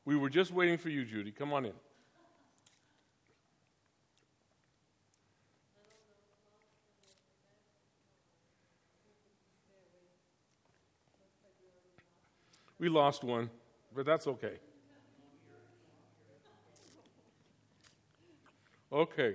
We were just waiting for you, Judy. Come on in. We lost one, but that's okay. Okay.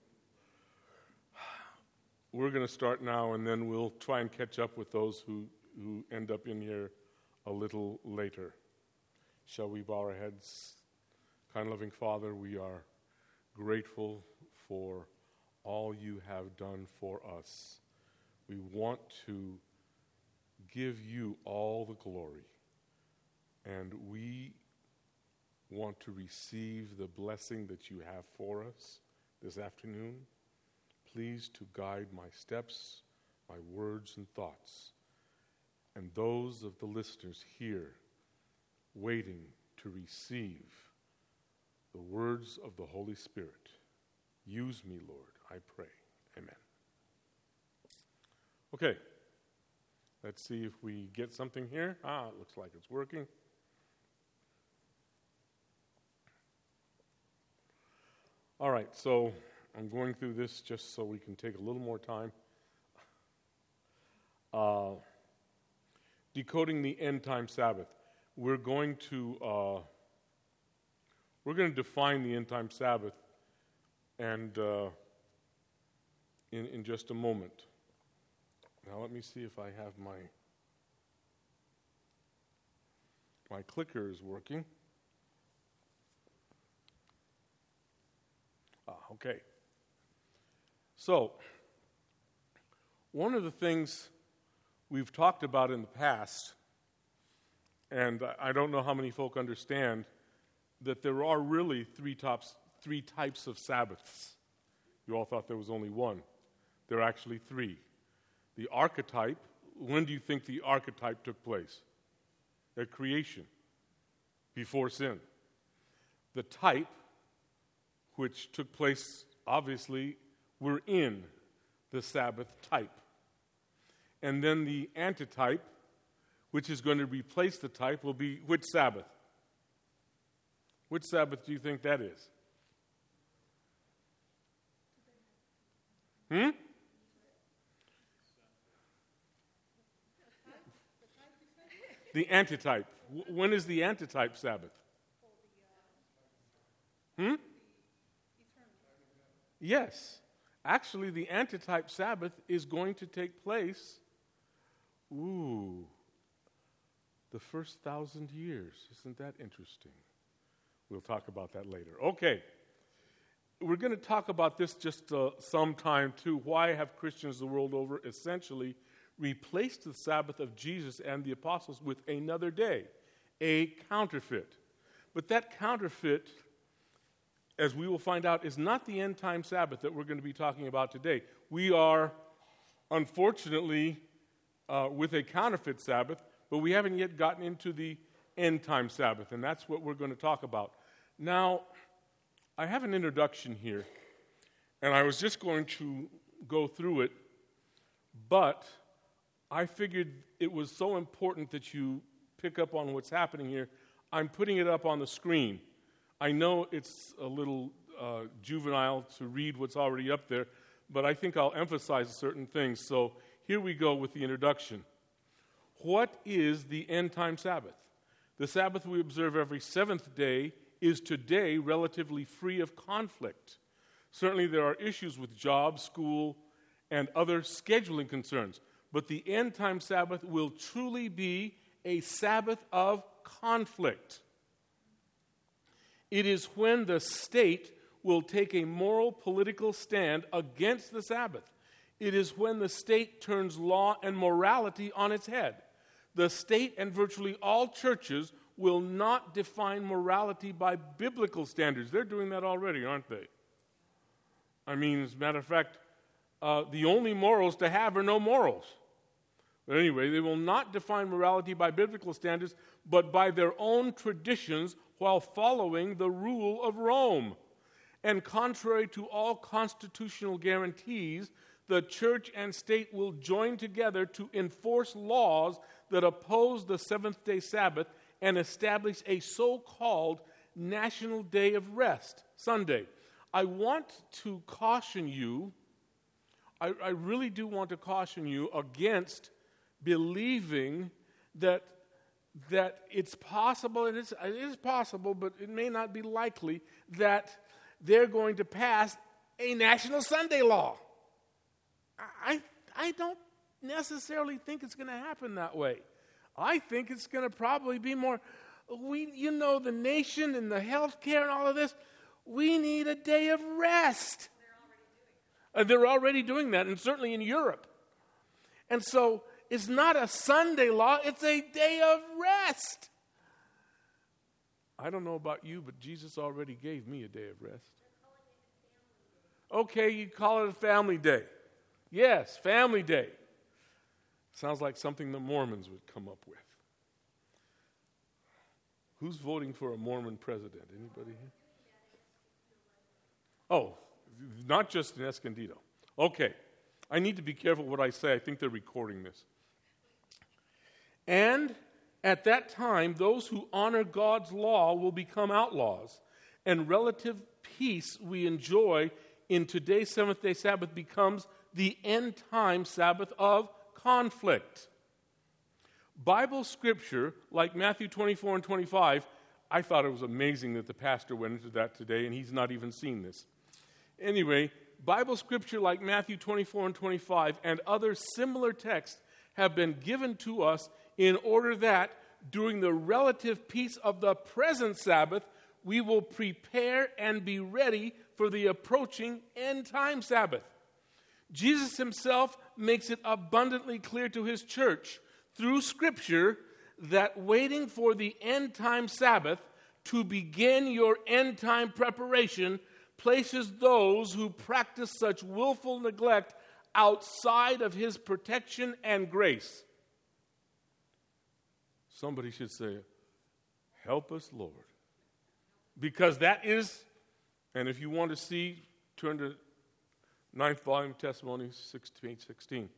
We're going to start now, and then we'll try and catch up with those who end up in here a little later. Shall we bow our heads? Kind loving Father, we are grateful for all you have done for us. We want to give you all the glory, and we want to receive the blessing that you have for us this afternoon. Please to guide my steps, my words and thoughts, and those of the listeners here waiting to receive the words of the Holy Spirit. Use me, Lord, I pray. Amen. Okay, let's see if we get something here. It looks like it's working. All right, so I'm going through this just so we can take a little more time. Decoding the end time Sabbath. We're going to define the end time Sabbath, and in just a moment. Now let me see if I have my clicker is working. Okay. So, one of the things we've talked about in the past, and I don't know how many folk understand, that there are really three types of Sabbaths. You all thought there was only one. There are actually three. The archetype, when do you think the archetype took place? At creation, before sin. The type, which took place, obviously, we're in the Sabbath type. And then the antitype, which is going to replace the type, will be which Sabbath? Which Sabbath do you think that is? The antitype. When is the antitype Sabbath? Yes. Actually, the antitype Sabbath is going to take place, the first 1,000 years. Isn't that interesting? We'll talk about that later. Okay. We're going to talk about this just sometime too. Why have Christians the world over essentially replaced the Sabbath of Jesus and the apostles with another day, a counterfeit? But that counterfeit, as we will find out, is not the end-time Sabbath that we're going to be talking about today. We are, unfortunately, with a counterfeit Sabbath, but we haven't yet gotten into the end-time Sabbath, and that's what we're going to talk about. Now, I have an introduction here, and I was just going to go through it, but I figured it was so important that you pick up on what's happening here. I'm putting it up on the screen. I know it's a little juvenile to read what's already up there, but I think I'll emphasize certain things. So here we go with the introduction. What is the end-time Sabbath? The Sabbath we observe every seventh day is today relatively free of conflict. Certainly there are issues with job, school, and other scheduling concerns, but the end-time Sabbath will truly be a Sabbath of conflict. It is when the state will take a moral political stand against the Sabbath. It is when the state turns law and morality on its head. The state and virtually all churches will not define morality by biblical standards. They're doing that already, aren't they? I mean, as a matter of fact, the only morals to have are no morals. But anyway, they will not define morality by biblical standards, but by their own traditions while following the rule of Rome. And contrary to all constitutional guarantees, the church and state will join together to enforce laws that oppose the seventh-day Sabbath and establish a so-called national day of rest, Sunday. I want to caution you, I really do want to caution you against believing that it's possible, it is possible, but it may not be likely, that they're going to pass a national Sunday law. I don't necessarily think it's going to happen that way. I think it's going to probably be more, the nation and the healthcare and all of this, we need a day of rest. They're already doing that, and certainly in Europe. And so it's not a Sunday law, it's a day of rest. I don't know about you, but Jesus already gave me a day of rest. Okay, you call it a family day. Yes, family day. Sounds like something the Mormons would come up with. Who's voting for a Mormon president? Anybody here? Oh, not just in Escondido. Okay. I need to be careful what I say. I think they're recording this. And at that time, those who honor God's law will become outlaws, and relative peace we enjoy in today's seventh-day Sabbath becomes the end-time Sabbath of conflict. Bible scripture, like Matthew 24 and 25, I thought it was amazing that the pastor went into that today, and he's not even seen this. Anyway, Bible scripture like Matthew 24 and 25 and other similar texts have been given to us in order that during the relative peace of the present Sabbath, we will prepare and be ready for the approaching end-time Sabbath. Jesus himself makes it abundantly clear to his church through Scripture that waiting for the end-time Sabbath to begin your end-time preparation places those who practice such willful neglect outside of his protection and grace. Somebody should say, "Help us, Lord." Because that is, and if you want to see, turn to 9th volume Testimonies 16.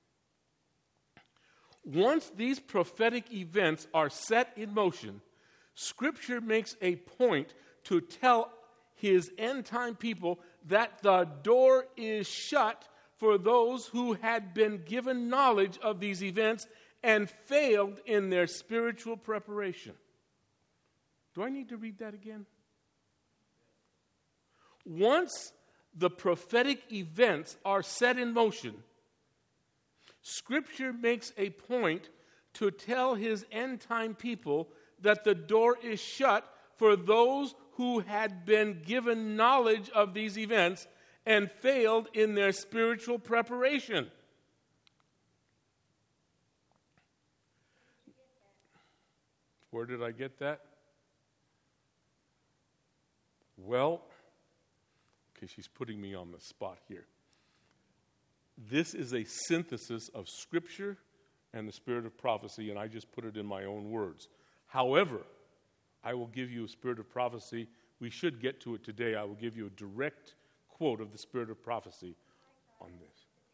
Once these prophetic events are set in motion, Scripture makes a point to tell his end-time people that the door is shut for those who had been given knowledge of these events and failed in their spiritual preparation. Do I need to read that again? Once the prophetic events are set in motion, Scripture makes a point to tell his end-time people that the door is shut for those who had been given knowledge of these events and failed in their spiritual preparation. Where did I get that? Well, okay, she's putting me on the spot here. This is a synthesis of Scripture and the spirit of prophecy, and I just put it in my own words. However, I will give you a spirit of prophecy. We should get to it today. I will give you a direct quote of the spirit of prophecy on this.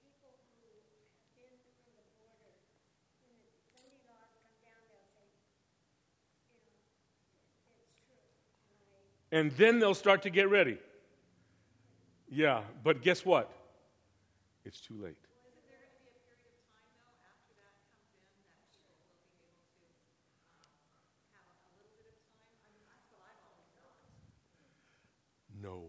And then they'll start to get ready. Yeah, but guess what? It's too late. Well, isn't there going to be a period of time, though, after that comes in, that people will be able to have a little bit of time? I mean, that's what I've always thought. No.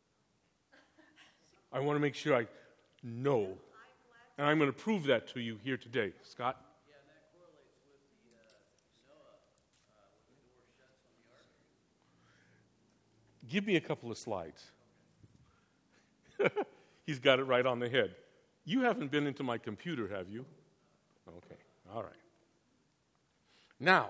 I want to make sure I know. And I'm going to prove that to you here today. Scott? Yeah, and that correlates with the Noah, when the door shuts on the ark. Give me a couple of slides. He's got it right on the head. You haven't been into my computer, have you? Okay, all right. Now,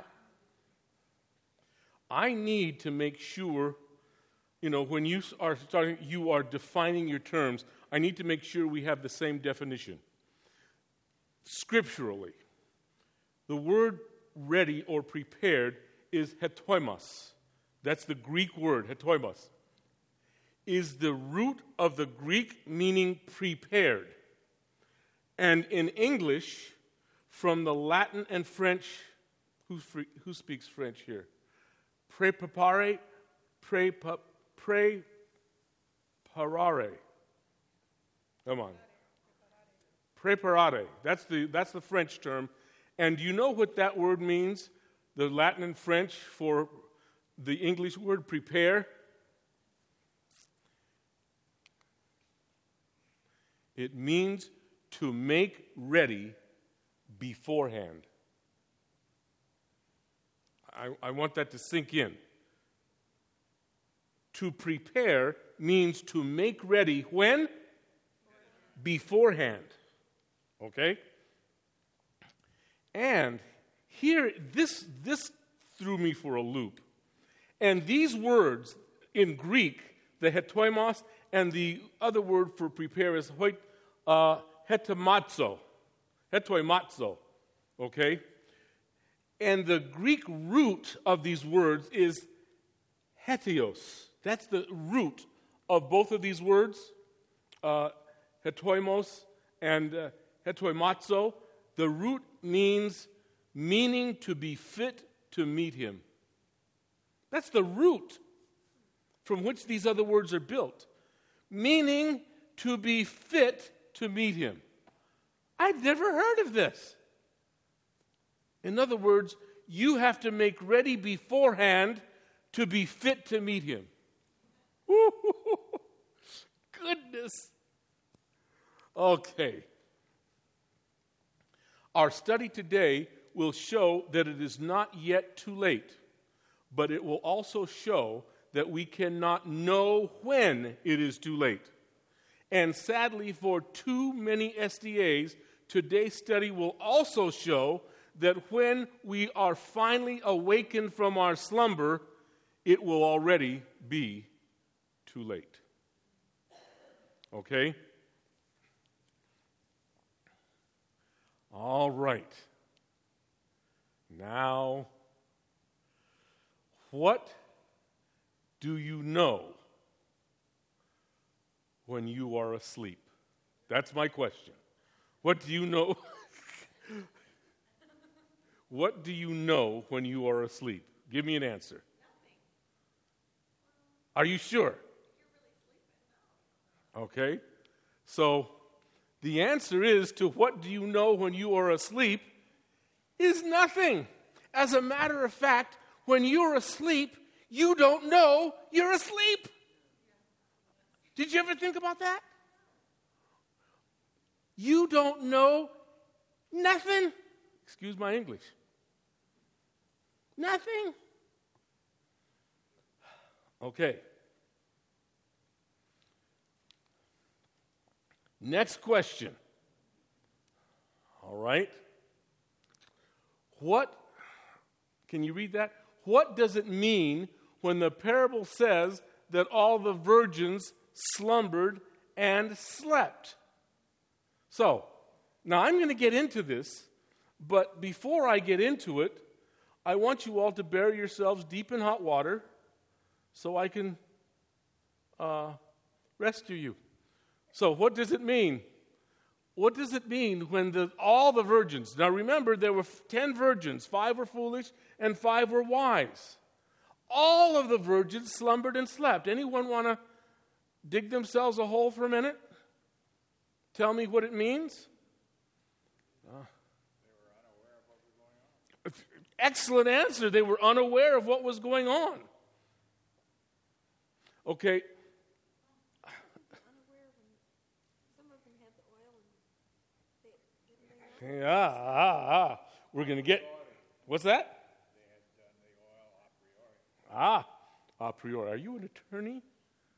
I need to make sure, when you are defining your terms, I need to make sure we have the same definition. Scripturally, the word ready or prepared is hetoimos. That's the Greek word, hetoimos. Is the root of the Greek meaning prepared. And in English, from the Latin and French Who speaks French here? Preparare. Preparare. Come on. Preparare. That's the French term. And do you know what that word means? The Latin and French for the English word prepare? It means to make ready beforehand. I want that to sink in. To prepare means to make ready when? Beforehand. Okay? And here, this threw me for a loop. And these words in Greek, the hetoimos, and the other word for prepare is hetoimazo. Hetoimazo. Okay? And the Greek root of these words is heteos. That's the root of both of these words, hetoimos and hetoimazo. The root meaning to be fit to meet him. That's the root from which these other words are built. Meaning to be fit to meet him. I'd never heard of this. In other words, you have to make ready beforehand to be fit to meet him. Goodness. Okay. Our study today will show that it is not yet too late, but it will also show that we cannot know when it is too late. And sadly, for too many SDAs, today's study will also show that when we are finally awakened from our slumber, it will already be too late. Okay? All right. Now, what do you know when you are asleep? That's my question. What do you know? What do you know when you are asleep? Give me an answer. Are you sure? Okay. So, the answer is to what do you know when you are asleep is nothing. As a matter of fact, when you're asleep, you don't know you're asleep. Did you ever think about that? You don't know nothing. Excuse my English. Nothing. Okay. Next question. All right. Can you read that? What does it mean when the parable says that all the virgins slumbered and slept? So, now I'm going to get into this, but before I get into it, I want you all to bury yourselves deep in hot water so I can rescue you. So what does it mean? What does it mean when all the virgins, now remember there were 10 virgins, 5 were foolish and 5 were wise. All of the virgins slumbered and slept. Anyone want to dig themselves a hole for a minute? Tell me what it means. They were unaware of what was going on. Excellent answer. They were unaware of what was going on. Okay. We're going to get, what's that? They had done the oil a priori. A priori. Are you an attorney? No.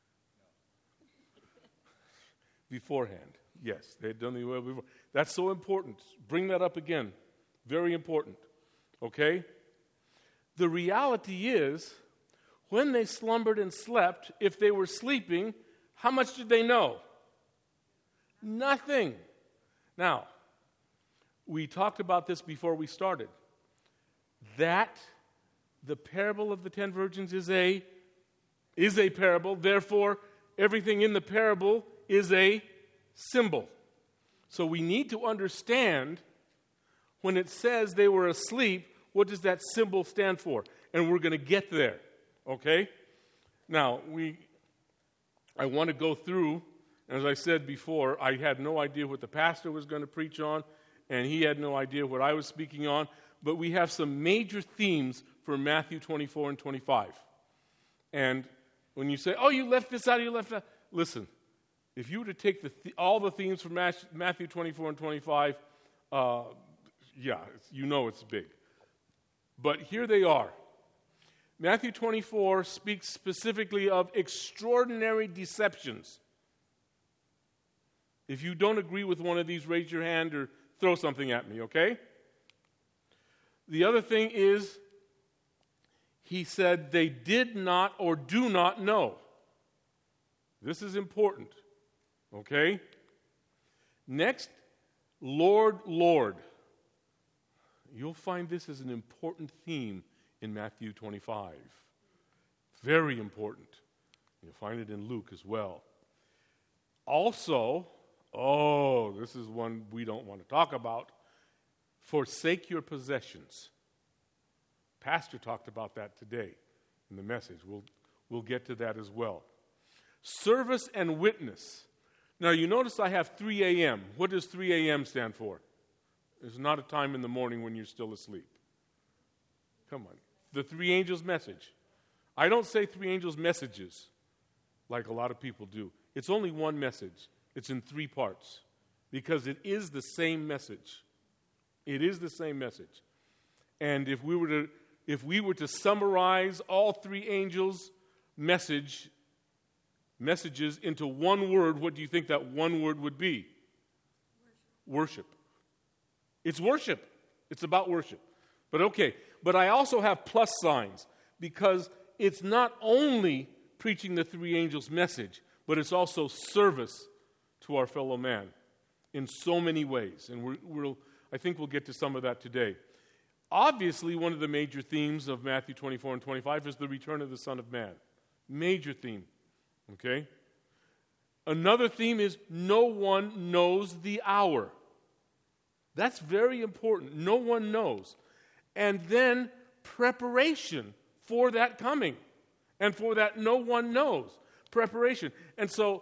Beforehand. Yes, they had done the oil before. That's so important. Bring that up again. Very important. Okay? The reality is, when they slumbered and slept, if they were sleeping, how much did they know? Nothing. Now, we talked about this before we started. That the parable of the 10 virgins is a parable. Therefore, everything in the parable is a symbol. So we need to understand when it says they were asleep, what does that symbol stand for? And we're going to get there, okay? Now, I want to go through, as I said before, I had no idea what the pastor was going to preach on, and he had no idea what I was speaking on, but we have some major themes for Matthew 24 and 25. And when you say, oh, you left this out, you left that, listen, if you were to take all the themes from Matthew 24 and 25, you know it's big. But here they are. Matthew 24 speaks specifically of extraordinary deceptions. If you don't agree with one of these, raise your hand or throw something at me, okay? The other thing is, he said they did not or do not know. This is important, okay? Next, Lord, Lord. You'll find this is an important theme in Matthew 25. Very important. You'll find it in Luke as well. Also, this is one we don't want to talk about. Forsake your possessions. Pastor talked about that today in the message. We'll get to that as well. Service and witness. Now, you notice I have 3 a.m. What does 3 a.m. stand for? There's not a time in the morning when you're still asleep. Come on. The 3 angels' message. I don't say 3 angels' messages like a lot of people do. It's only one message. It's in 3 parts because it is the same message. It is the same message. And if we were to summarize all 3 angels' messages into one word, what do you think that one word would be? Worship. It's worship. It's about worship. But okay, but I also have plus signs because it's not only preaching the 3 angels' message, but it's also service to our fellow man in so many ways. And I think we'll get to some of that today. Obviously, one of the major themes of Matthew 24 and 25 is the return of the Son of Man. Major theme. Okay? Another theme is no one knows the hour. That's very important. No one knows. And then preparation for that coming. And for that no one knows. Preparation. And so,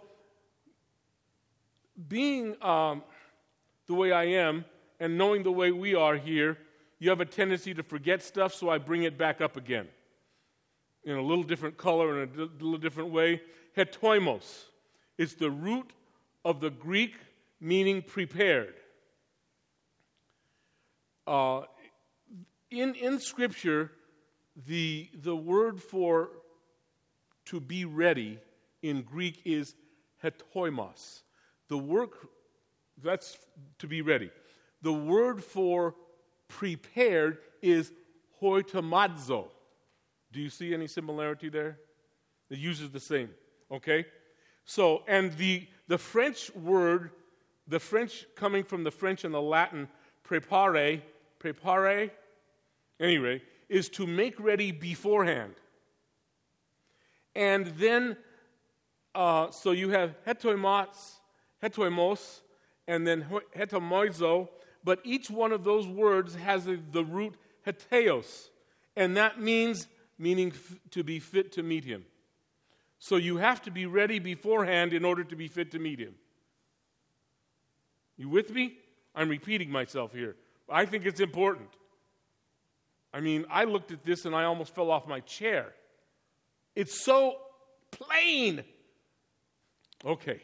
being the way I am and knowing the way we are here, you have a tendency to forget stuff, so I bring it back up again in a little different color and a little different way. Hetoimos is the root of the Greek meaning prepared. In Scripture, the word for to be ready in Greek is hetoimos. The work, that's to be ready. The word for prepared is hoitomazo. Do you see any similarity there? It uses the same, okay? So, and the French word, the French coming from the French and the Latin, prepare, anyway, is to make ready beforehand. And then, so you have hetoimos, and then hetomoizo, but each one of those words has the root heteos, and that meaning to be fit to meet him. So you have to be ready beforehand in order to be fit to meet him. You with me? I'm repeating myself here. I think it's important. I mean, I looked at this and I almost fell off my chair. It's so plain. Okay.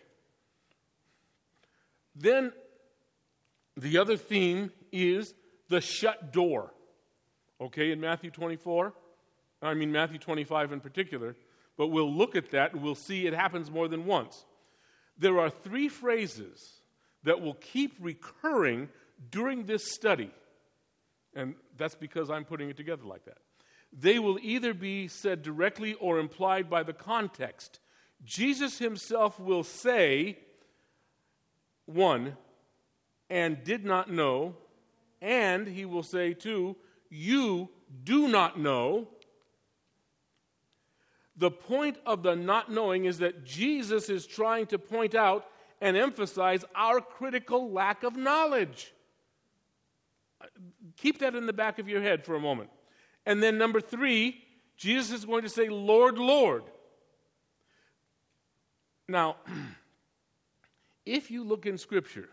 Then the other theme is the shut door. Okay, in Matthew 25 in particular, but we'll look at that and we'll see it happens more than once. There are 3 phrases that will keep recurring during this study, and that's because I'm putting it together like that. They will either be said directly or implied by the context. Jesus himself will say, 1, and did not know, and he will say, 2, you do not know. The point of the not knowing is that Jesus is trying to point out and emphasize our critical lack of knowledge. Keep that in the back of your head for a moment. And then number 3, Jesus is going to say, Lord, Lord. Now, if you look in Scripture,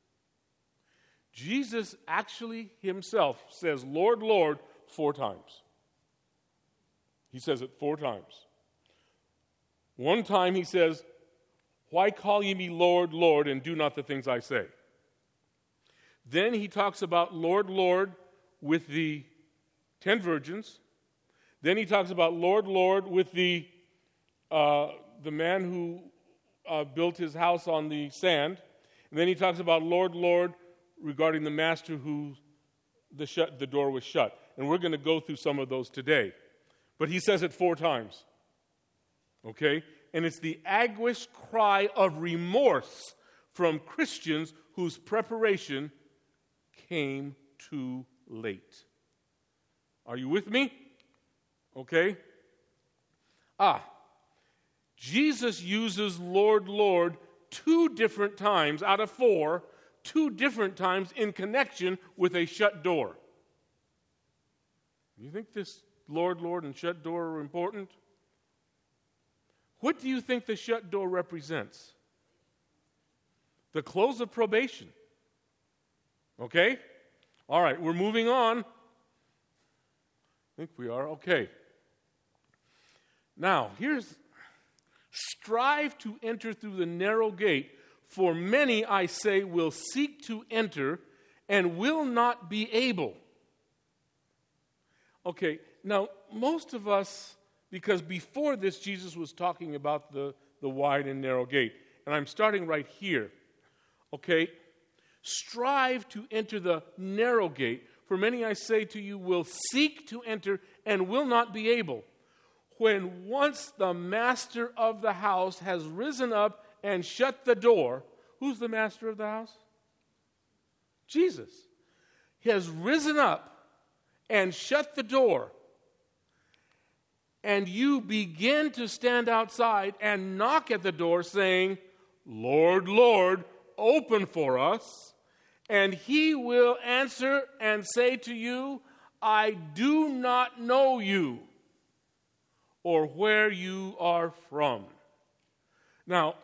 Jesus actually himself says, Lord, Lord, 4 times. He says it 4 times. One time he says, why call ye me Lord, Lord, and do not the things I say? Then he talks about Lord, Lord with the 10 virgins. Then he talks about Lord, Lord with the man who built his house on the sand. And then he talks about Lord, Lord regarding the master who the door was shut. And we're going to go through some of those today. But he says it 4 times. Okay? And it's the anguished cry of remorse from Christians whose preparation came too late. Are you with me? Okay? Jesus uses Lord, Lord 2 different times out of 4, 2 different times in connection with a shut door. You think this Lord, Lord and shut door are important? What do you think the shut door represents? The close of probation. Okay? All right, we're moving on. I think we are. Okay. Now, here's strive to enter through the narrow gate, for many, I say, will seek to enter and will not be able. Okay, now, most of us, because before this, Jesus was talking about the wide and narrow gate. And I'm starting right here. Okay? Strive to enter the narrow gate. For many, I say to you, will seek to enter and will not be able. When once the master of the house has risen up and shut the door, who's the master of the house? Jesus. He has risen up and shut the door. And you begin to stand outside and knock at the door saying, Lord, Lord, open for us. And he will answer and say to you, I do not know you, or where you are from. Now,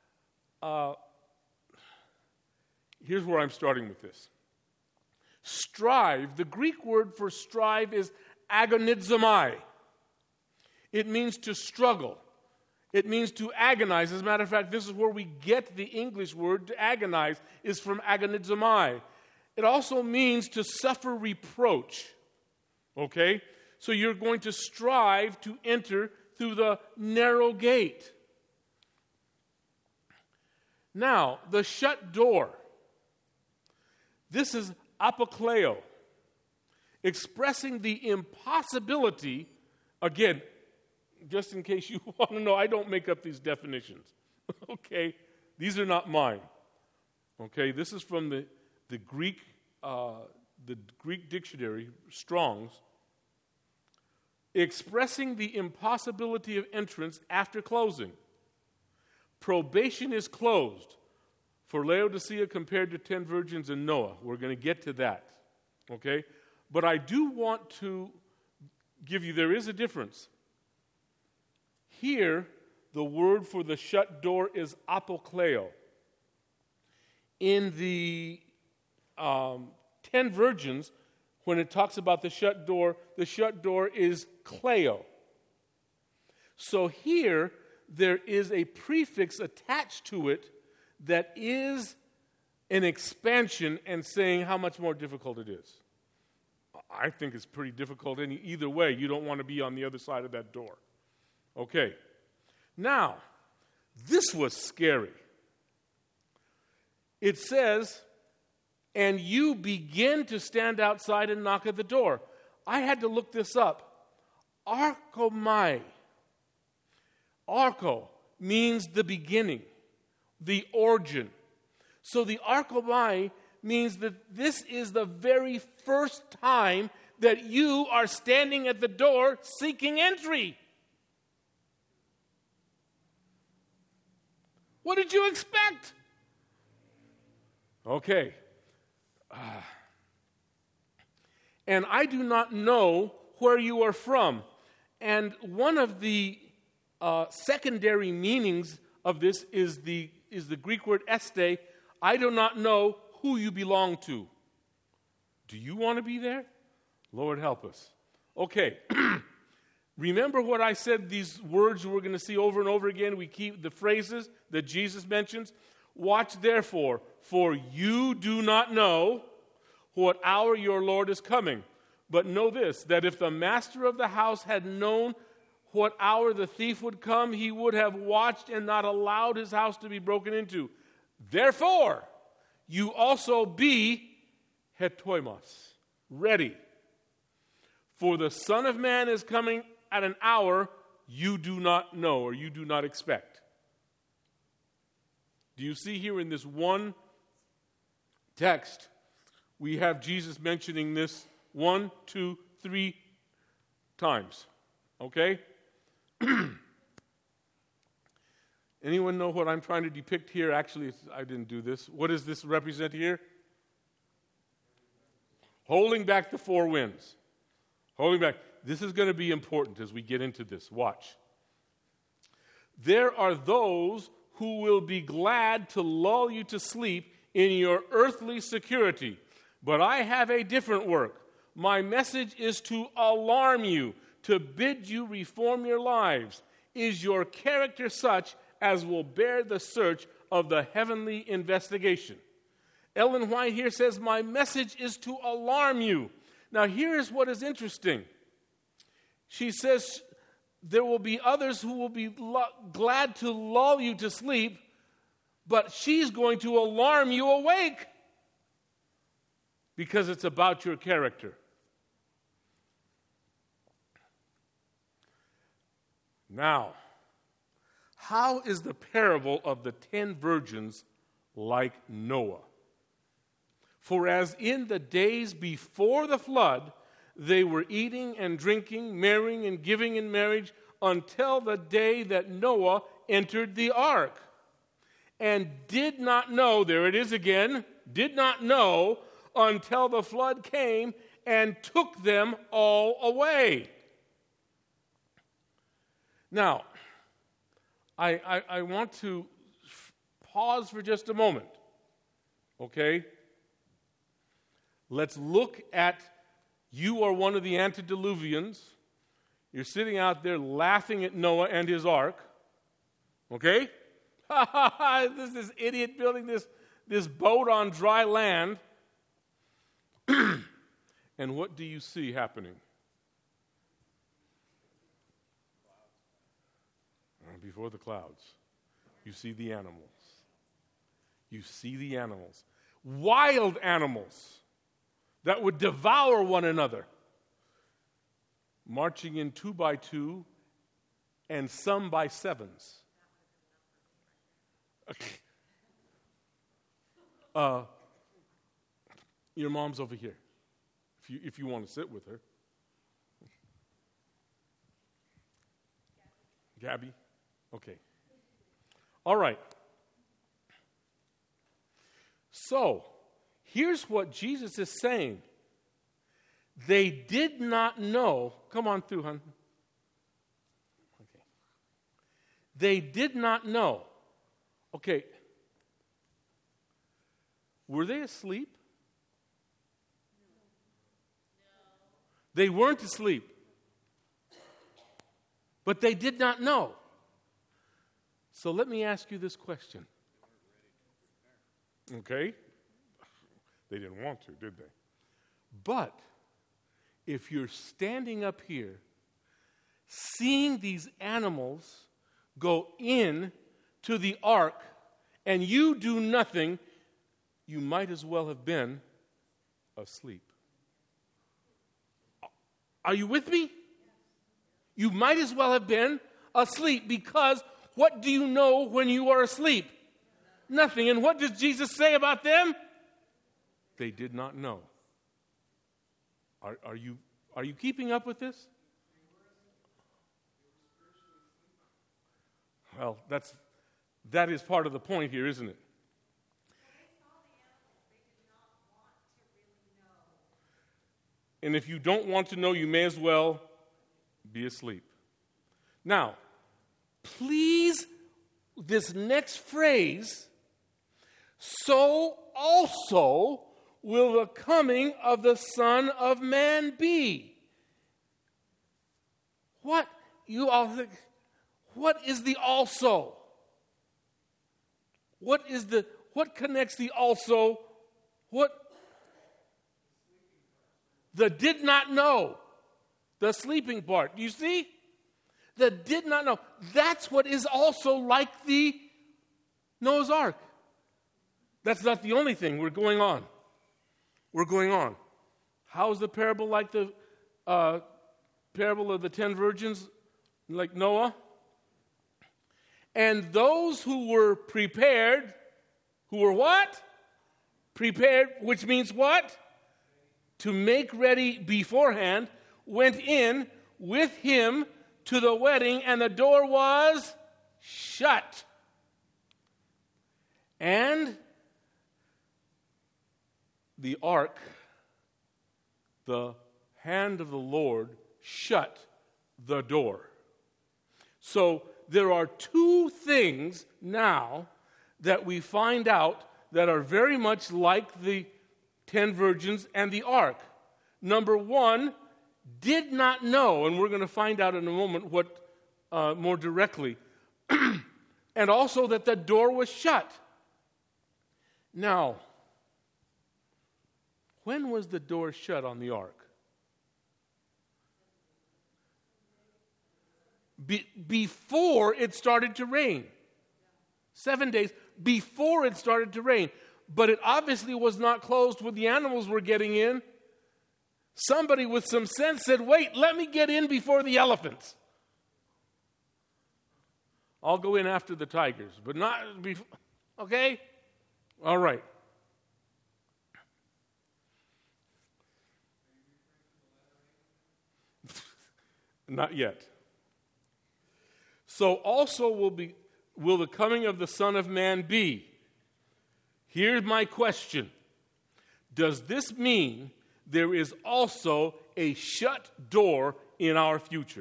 here's where I'm starting with this. Strive, the Greek word for strive is agonizomai. It means to struggle. It means to agonize. As a matter of fact, this is where we get the English word to agonize, is from agonizomai. It also means to suffer reproach. Okay? So you're going to strive to enter through the narrow gate. Now, the shut door. This is apokleo, expressing the impossibility, again, just in case you want to know, I don't make up these definitions. Okay? These are not mine. Okay? This is from the Greek dictionary, Strong's, expressing the impossibility of entrance after closing. Probation is closed for Laodicea compared to 10 virgins and Noah. We're going to get to that. Okay? But I do want to give you, there is a difference. Here, the word for the shut door is apokleo. In the 10 virgins, when it talks about the shut door is kleo. So here, there is a prefix attached to it that is an expansion and saying how much more difficult it is. I think it's pretty difficult either way. You don't want to be on the other side of that door. Okay. Now, this was scary. It says, and you begin to stand outside and knock at the door. I had to look this up. Arkomai. Arko means the beginning, the origin. So the arkomai means that this is the very first time that you are standing at the door seeking entry. What did you expect? Okay. and I do not know where you are from. And one of the secondary meanings of this is the Greek word este. I do not know who you belong to. Do you want to be there? Lord, help us. Okay. Remember what I said, these words we're going to see over and over again. We keep the phrases that Jesus mentions. Watch therefore, for you do not know what hour your Lord is coming. But know this, that if the master of the house had known what hour the thief would come, he would have watched and not allowed his house to be broken into. Therefore, you also be hetoimos, ready. For the Son of Man is coming at an hour you do not know or you do not expect. Do you see here in this one text, we have Jesus mentioning this 1, 2, 3 times. Okay? Anyone know what I'm trying to depict here? Actually, I didn't do this. What does this represent here? Holding back the four winds. Holding back. This is going to be important as we get into this. Watch. There are those who will be glad to lull you to sleep in your earthly security. But I have a different work. My message is to alarm you, to bid you reform your lives. Is your character such as will bear the search of the heavenly investigation? Ellen White here says, my message is to alarm you. Now here's what is interesting. She says there will be others who will be glad to lull you to sleep, but she's going to alarm you awake because it's about your character. Now, how is the parable of the 10 virgins like Noah? For as in the days before the flood, they were eating and drinking, marrying and giving in marriage until the day that Noah entered the ark. And did not know, there it is again, did not know until the flood came and took them all away. Now, I want to pause for just a moment, okay? Let's look at, you are one of the antediluvians. You're sitting out there laughing at Noah and his ark, okay? This is idiot building this boat on dry land. And what do you see happening? Before the clouds, you see the animals. You see the animals. Wild animals that would devour one another, marching in 2 by 2 and some by 7s. Your mom's over here, if you want to sit with her. Gabby? Okay. All right. So, here's what Jesus is saying. They did not know. Come on through, hon. Okay. They did not know. Okay. Were they asleep? No. They weren't asleep. But they did not know. So let me ask you this question. Okay? They didn't want to, did they? But if you're standing up here, seeing these animals go in to the ark, and you do nothing, you might as well have been asleep. Are you with me? You might as well have been asleep, because what do you know when you are asleep? Nothing. And what does Jesus say about them? They did not know. Are you keeping up with this? Well, that is part of the point here, isn't it? They saw the animals. They did not want to really know. And if you don't want to know, you may as well be asleep. Now, please, this next phrase, so also will the coming of the Son of Man be. What? You all think, what is the also? What connects the also? What? The did not know. The sleeping part. You see? The did not know. That's what is also like the Noah's Ark. That's not the only thing. We're going on. How is the parable like the parable of the 10 virgins, like Noah? And those who were prepared, who were what? Prepared, which means what? To make ready beforehand, went in with him to the wedding, and the door was shut. And the ark, the hand of the Lord, shut the door. So there are two things now that we find out that are very much like the 10 virgins and the ark. Number one, did not know, and we're going to find out in a moment what more directly, and also that the door was shut. Now, when was the door shut on the ark? Before it started to rain. 7 days before it started to rain. But it obviously was not closed when the animals were getting in. Somebody with some sense said, wait, let me get in before the elephants. I'll go in after the tigers, but not before. Okay? All right. Not yet. So also will the coming of the Son of Man be. Here's my question. Does this mean there is also a shut door in our future?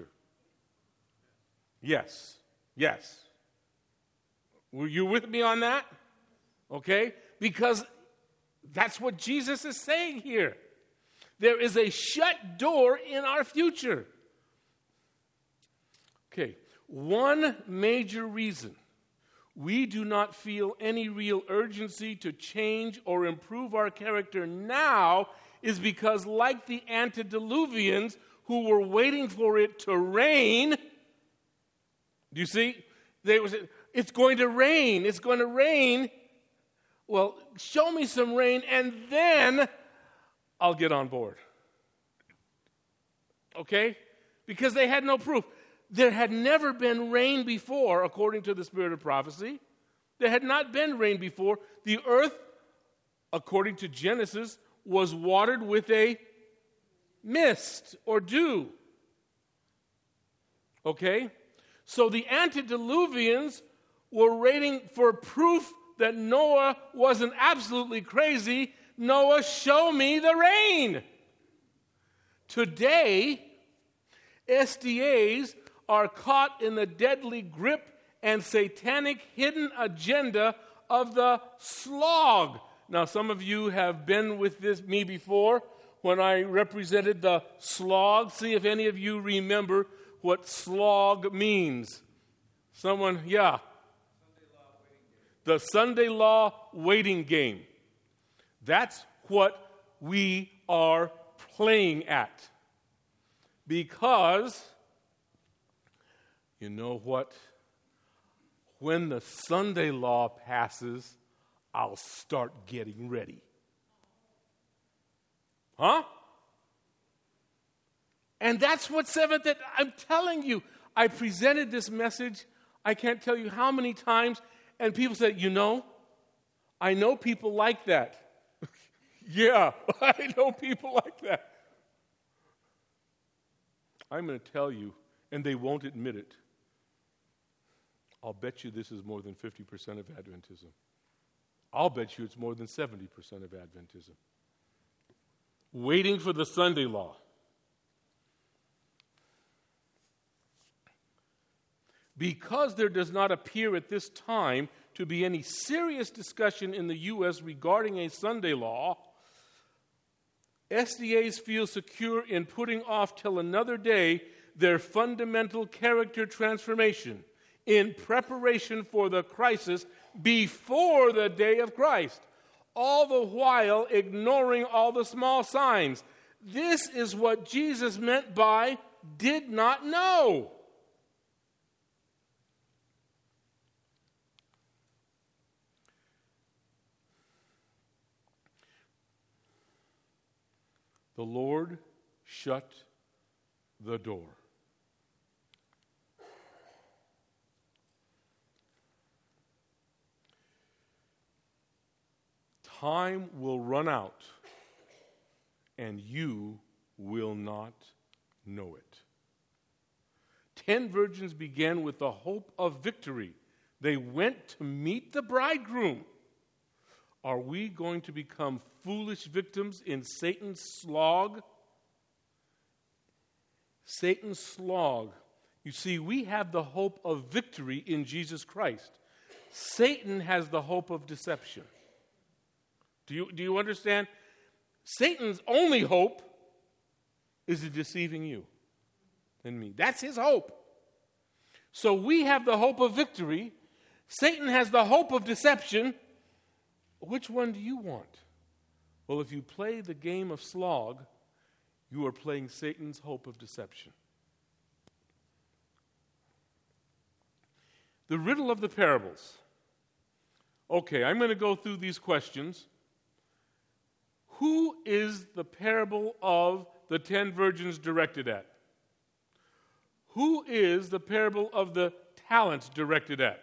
Yes. Yes. Were you with me on that? Okay? Because that's what Jesus is saying here. There is a shut door in our future. Okay, one major reason we do not feel any real urgency to change or improve our character now is because, like the antediluvians who were waiting for it to rain, do you see? They were saying, it's going to rain, it's going to rain. Well, show me some rain and then I'll get on board. Okay? Because they had no proof. There had never been rain before, according to the spirit of prophecy. There had not been rain before. The earth, according to Genesis, was watered with a mist or dew. Okay? So the antediluvians were waiting for proof that Noah wasn't absolutely crazy. Noah, show me the rain. Today, SDAs are caught in the deadly grip and satanic hidden agenda of the slog. Now, some of you have been with me before when I represented the slog. See if any of you remember what slog means. Someone, yeah. The Sunday law waiting game. That's what we are playing at. Because, you know what? When the Sunday law passes, I'll start getting ready. Huh? And that's what seventh, I'm telling you. I presented this message, I can't tell you how many times, and people said, you know, I know people like that. Yeah, I know people like that. I'm going to tell you, and they won't admit it. I'll bet you this is more than 50% of Adventism. I'll bet you it's more than 70% of Adventism. Waiting for the Sunday law. Because there does not appear at this time to be any serious discussion in the U.S. regarding a Sunday law, SDAs feel secure in putting off till another day their fundamental character transformation in preparation for the crisis before the day of Christ, all the while ignoring all the small signs. This is what Jesus meant by did not know. The Lord shut the door. Time will run out, and you will not know it. 10 virgins began with the hope of victory. They went to meet the bridegroom. Are we going to become foolish victims in Satan's slog? Satan's slog. You see, we have the hope of victory in Jesus Christ. Satan has the hope of deception. Do you understand? Satan's only hope is in deceiving you and me. That's his hope. So we have the hope of victory. Satan has the hope of deception. Which one do you want? Well, if you play the game of slog, you are playing Satan's hope of deception. The riddle of the parables. Okay, I'm going to go through these questions. Who is the parable of the 10 virgins directed at? Who is the parable of the talents directed at?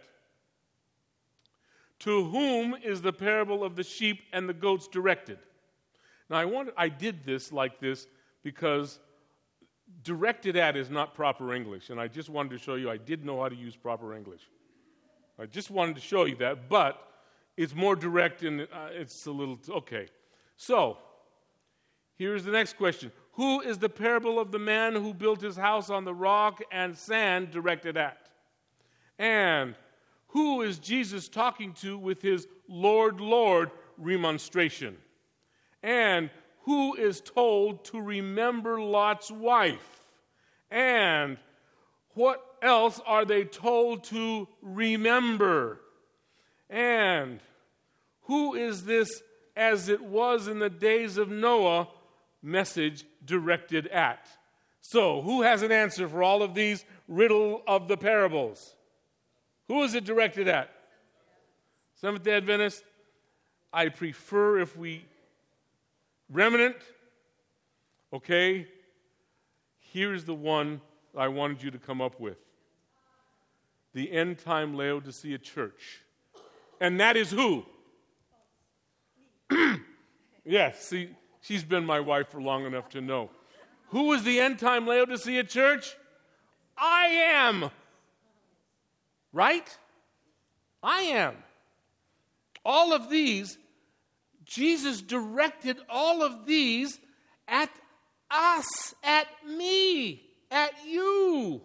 To whom is the parable of the sheep and the goats directed? Now, I did this like this because directed at is not proper English, and I just wanted to show you I did know how to use proper English. I just wanted to show you that, but it's more direct and it's a little, okay. So, here's the next question. Who is the parable of the man who built his house on the rock and sand directed at? And who is Jesus talking to with his Lord, Lord remonstration? And who is told to remember Lot's wife? And what else are they told to remember? And who is this, as it was in the days of Noah, message directed at? So, who has an answer for all of these riddle of the parables? Who is it directed at? Seventh-day Adventist. I prefer if we remnant. Okay. Here's the one I wanted you to come up with. The end-time Laodicea church. And that is who? Yes, see, she's been my wife for long enough to know. Who is the end-time Laodicea church? I am. Right? I am. All of these, Jesus directed all of these at us, at me, at you.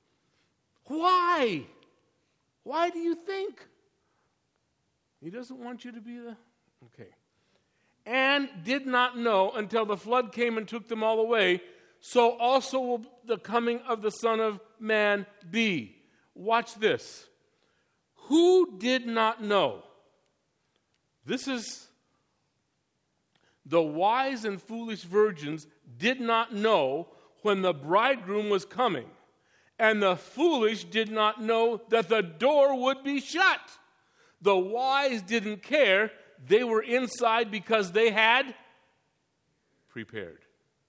Why? Why do you think? He doesn't want you to be the... Okay. And did not know until the flood came and took them all away, so also will the coming of the Son of Man be. Watch this. Who did not know? This is the wise and foolish virgins did not know when the bridegroom was coming. And the foolish did not know that the door would be shut. The wise didn't care. They were inside because they had prepared.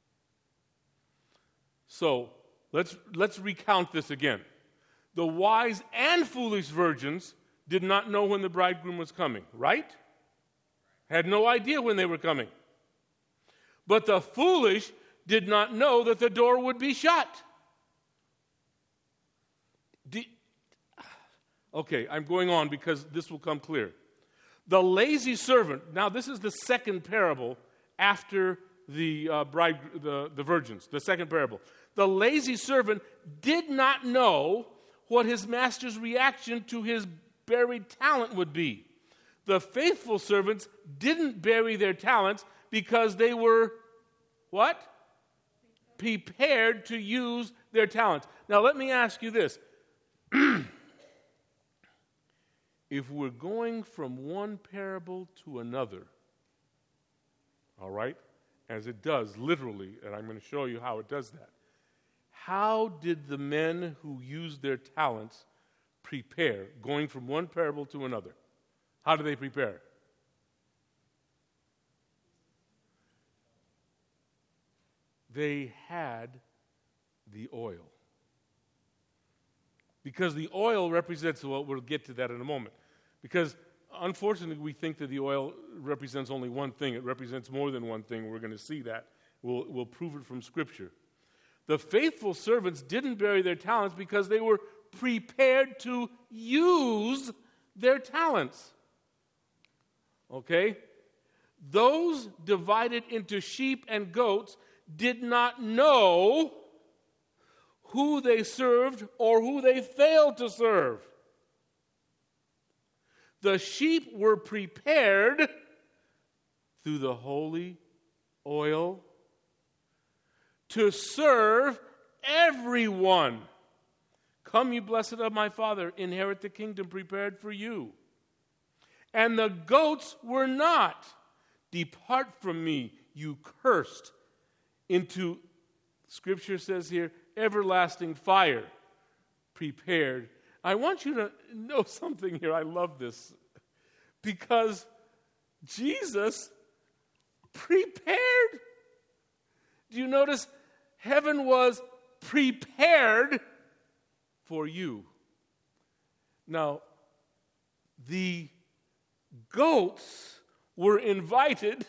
So, let's recount this again. The wise and foolish virgins did not know when the bridegroom was coming, right? Had no idea when they were coming. But the foolish did not know that the door would be shut. Okay, I'm going on because this will come clear. The lazy servant, now this is the second parable after the virgins, the second parable. The lazy servant did not know what his master's reaction to his buried talent would be. The faithful servants didn't bury their talents because they were, what? Prepared to use their talents. Now let me ask you this. If we're going from one parable to another, all right, as it does literally, and I'm going to show you how it does that, how did the men who used their talents prepare, going from one parable to another? How do they prepare? They had the oil. Because the oil represents, well, we'll get to that in a moment. Because unfortunately, we think that the oil represents only one thing. It represents more than one thing. We're going to see that. We'll prove it from Scripture. The faithful servants didn't bury their talents because they were prepared to use their talents. Okay? Those divided into sheep and goats did not know who they served or who they failed to serve. The sheep were prepared through the holy oil to serve everyone. Come, you blessed of my Father, inherit the kingdom prepared for you. And the goats were not. Depart from me, you cursed, into, Scripture says here, everlasting fire prepared. I want you to know something here. I love this. Because Jesus prepared. Do you notice? Heaven was prepared for you. Now, the goats were invited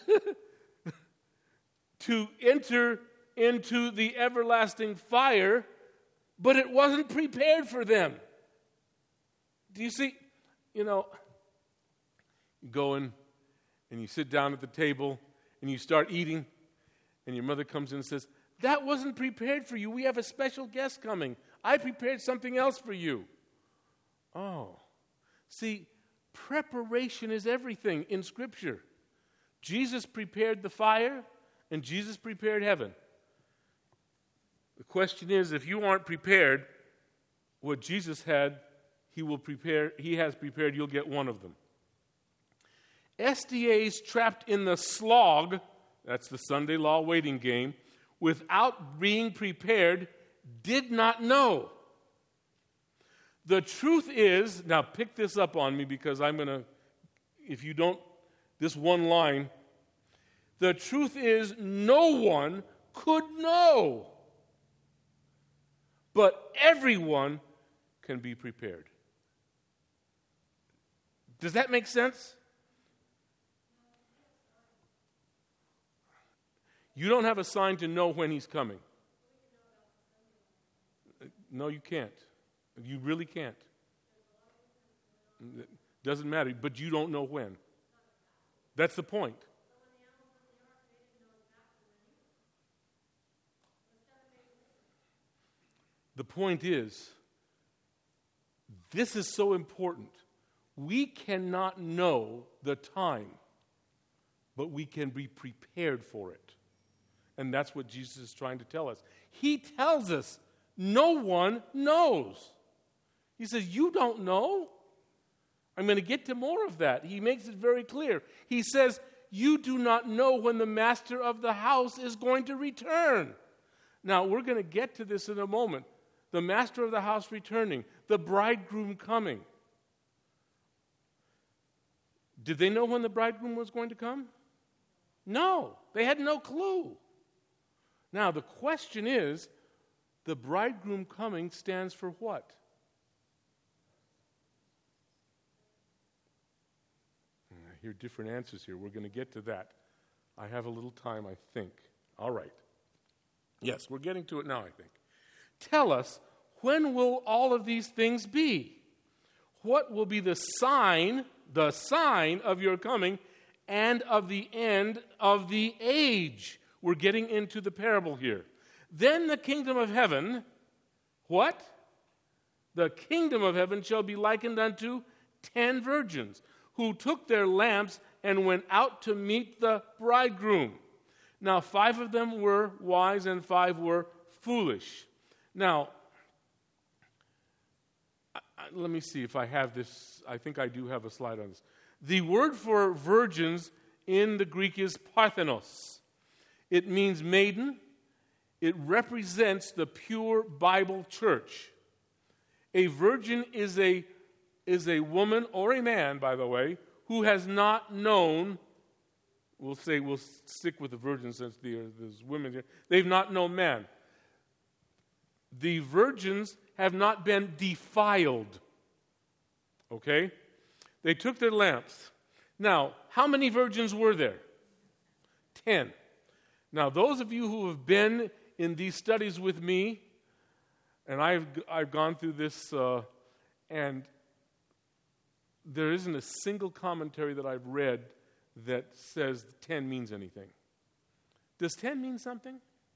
to enter into the everlasting fire, but it wasn't prepared for them. Do you see? You know, you go in and you sit down at the table and you start eating, and your mother comes in and says, that wasn't prepared for you. We have a special guest coming. I prepared something else for you. Oh. See, preparation is everything in Scripture. Jesus prepared the fire, and Jesus prepared heaven. The question is, if you aren't prepared, what Jesus had, he has prepared, you'll get one of them. SDAs trapped in the slog, that's the Sunday law waiting game, without being prepared, did not know. The truth is, now pick this up on me because I'm going to, if you don't, this one line, the truth is no one could know. But everyone can be prepared. Does that make sense? You don't have a sign to know when he's coming. No, you can't. You really can't. It doesn't matter, but you don't know when. That's the point. The point is, this is so important. We cannot know the time, but we can be prepared for it. And that's what Jesus is trying to tell us. He tells us no one knows. He says, you don't know? I'm going to get to more of that. He makes it very clear. He says, you do not know when the master of the house is going to return. Now, we're going to get to this in a moment. The master of the house returning, the bridegroom coming. Did they know when the bridegroom was going to come? No, they had no clue. Now, the question is, the bridegroom coming stands for what? I hear different answers here. We're going to get to that. I have a little time, I think. All right. Yes, we're getting to it now, I think. Tell us, when will all of these things be? What will be the sign of your coming and of the end of the age? We're getting into the parable here. Then the kingdom of heaven, what? The kingdom of heaven shall be likened unto 10 virgins, who took their lamps and went out to meet the bridegroom. Now 5 of them were wise and 5 were foolish. Now, let me see if I have this. I think I do have a slide on this. The word for virgins in the Greek is parthenos. It means maiden. It represents the pure Bible church. A virgin is a woman or a man, by the way, who has not known, we'll stick with the virgin since there's women here, they've not known man. The virgins have not been defiled. Okay? They took their lamps. Now, how many virgins were there? 10. Now, those of you who have been in these studies with me, and I've gone through this, and there isn't a single commentary that I've read that says 10 means anything. Does 10 mean something?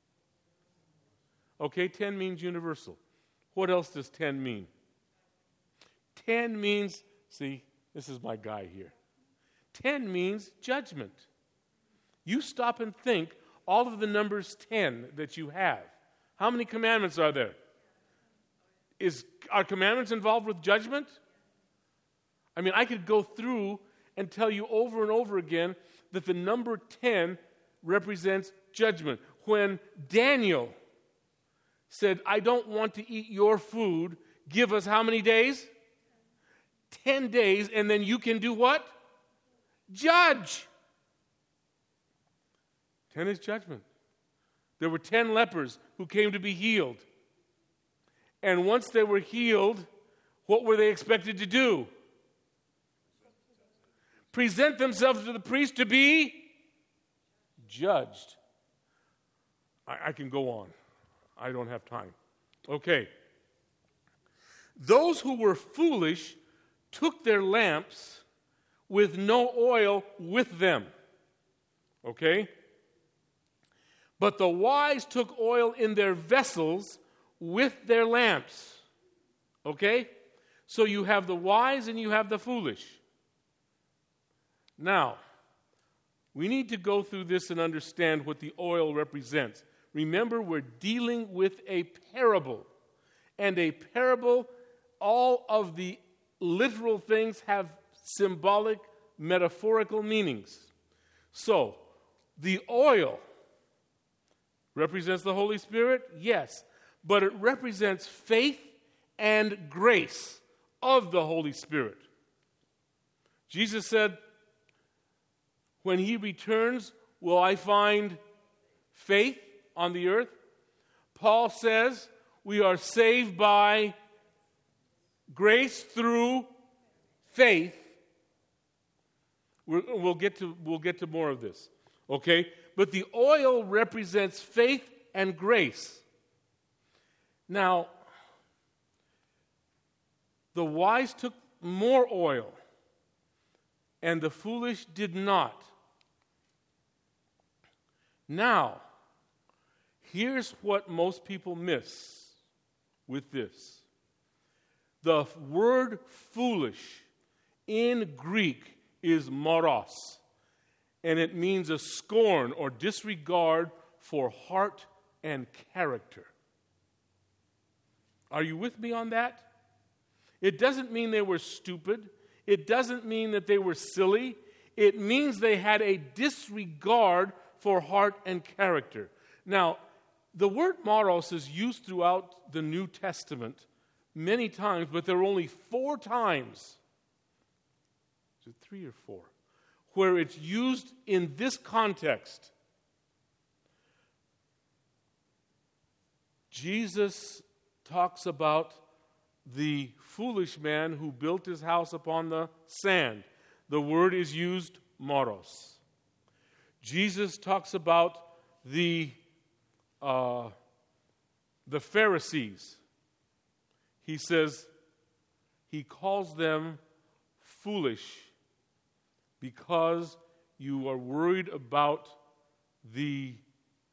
Okay, 10 means universal. What else does 10 mean? 10 means, see, this is my guy here. 10 means judgment. You stop and think all of the numbers 10 that you have. How many commandments are there? Are commandments involved with judgment? I mean, I could go through and tell you over and over again that the number 10 represents judgment. When Daniel said, I don't want to eat your food, give us how many days? 10 days, and then you can do what? Judge. 10 is judgment. There were 10 lepers who came to be healed. And once they were healed, what were they expected to do? Present themselves to the priest to be judged. I can go on. I don't have time. Okay. Those who were foolish took their lamps with no oil with them. Okay? But the wise took oil in their vessels with their lamps. Okay? So you have the wise and you have the foolish. Now, we need to go through this and understand what the oil represents. Remember, we're dealing with a parable. And a parable, all of the literal things have symbolic, metaphorical meanings. So, the oil represents the Holy Spirit? Yes. But it represents faith and grace of the Holy Spirit. Jesus said, when he returns, will I find faith on the earth? Paul says, we are saved by grace through faith. We'll get to more of this. Okay? But the oil represents faith and grace. Now, the wise took more oil, and the foolish did not. Now, here's what most people miss with this. The word foolish in Greek is moros, and it means a scorn or disregard for heart and character. Are you with me on that? It doesn't mean they were stupid. It doesn't mean that they were silly. It means they had a disregard for heart and character. Now, the word moros is used throughout the New Testament many times, but there are only 4 times, is it 3 or 4, where it's used in this context. Jesus talks about the foolish man who built his house upon the sand. The word is used moros. Jesus talks about the Pharisees. He says he calls them foolish because you are worried about the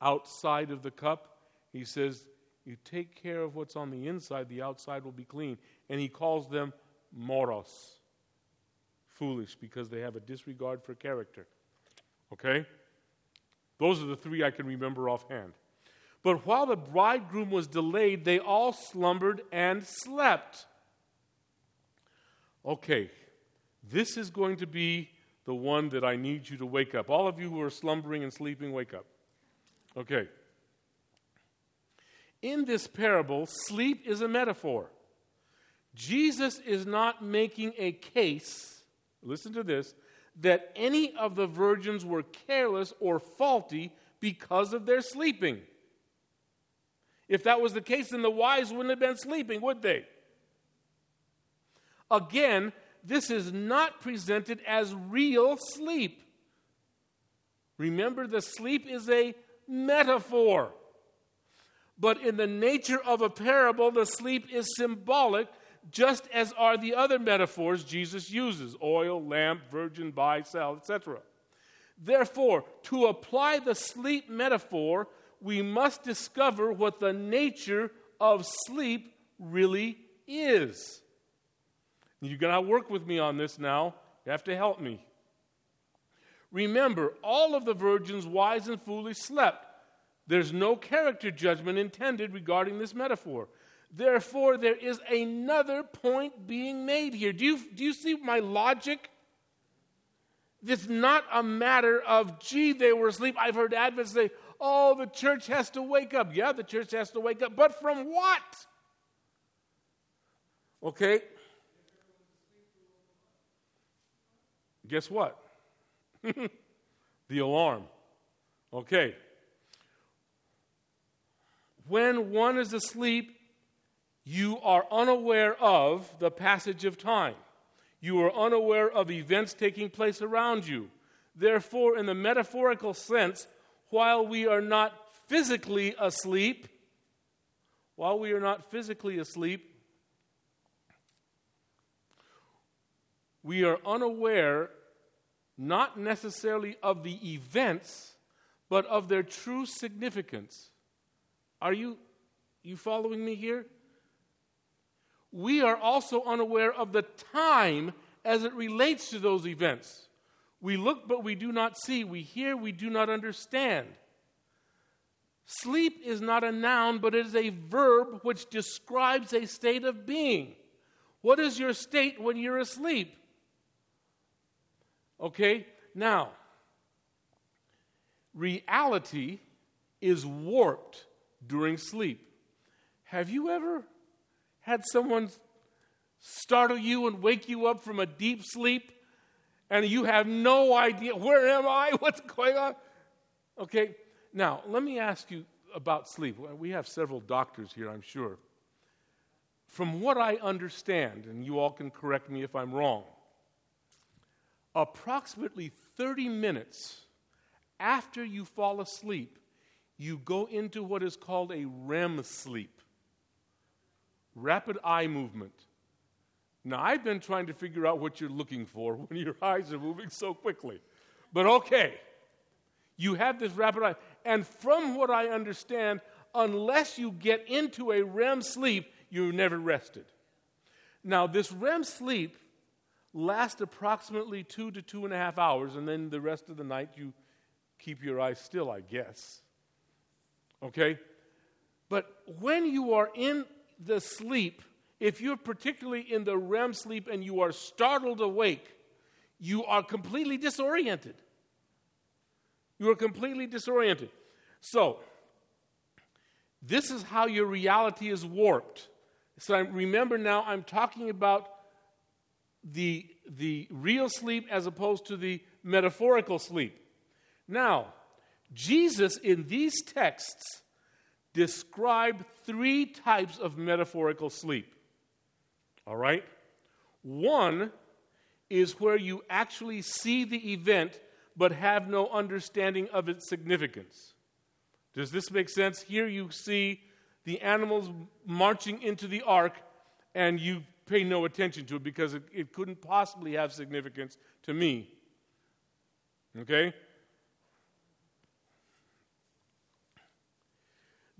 outside of the cup. He says, you take care of what's on the inside, the outside will be clean. And he calls them moros, foolish, because they have a disregard for character. Okay? Those are the three I can remember offhand. But while the bridegroom was delayed, they all slumbered and slept. Okay, this is going to be the one that I need you to wake up. All of you who are slumbering and sleeping, wake up. Okay. In this parable, sleep is a metaphor. Jesus is not making a case, listen to this, that any of the virgins were careless or faulty because of their sleeping. If that was the case, then the wise wouldn't have been sleeping, would they? Again, this is not presented as real sleep. Remember, the sleep is a metaphor. But in the nature of a parable, the sleep is symbolic, just as are the other metaphors Jesus uses: oil, lamp, virgin, buy, sell, etc. Therefore, to apply the sleep metaphor, we must discover what the nature of sleep really is. You're going to work with me on this now. You have to help me. Remember, all of the virgins, wise and foolish, slept. There's no character judgment intended regarding this metaphor. Therefore, there is another point being made here. Do you see my logic? It's not a matter of, gee, they were asleep. I've heard Adventists say, oh, the church has to wake up. Yeah, the church has to wake up. But from what? Okay. Guess what? The alarm. Okay. When one is asleep, you are unaware of the passage of time. You are unaware of events taking place around you. Therefore, in the metaphorical sense, while we are not physically asleep, we are unaware not necessarily of the events, but of their true significance. Are you following me here? We are also unaware of the time as it relates to those events. We look, but we do not see. We hear, we do not understand. Sleep is not a noun, but it is a verb which describes a state of being. What is your state when you're asleep? Okay, now, reality is warped during sleep. Have you ever had someone startle you and wake you up from a deep sleep and you have no idea, where am I? What's going on? Okay, now, let me ask you about sleep. We have several doctors here, I'm sure. From what I understand, and you all can correct me if I'm wrong, approximately 30 minutes after you fall asleep, you go into what is called a REM sleep. Rapid eye movement. Now, I've been trying to figure out what you're looking for when your eyes are moving so quickly. But okay, you have this rapid eye. And from what I understand, unless you get into a REM sleep, you're never rested. Now, this REM sleep lasts approximately 2 to 2.5 hours, and then the rest of the night you keep your eyes still, I guess. Okay? But when you are in the sleep, if you're particularly in the REM sleep and you are startled awake, you are completely disoriented. You are completely disoriented. So, this is how your reality is warped. So remember now, I'm talking about the real sleep as opposed to the metaphorical sleep. Now, Jesus in these texts described 3 types of metaphorical sleep. All right? One is where you actually see the event but have no understanding of its significance. Does this make sense? Here you see the animals marching into the ark and you pay no attention to it because it couldn't possibly have significance to me. Okay?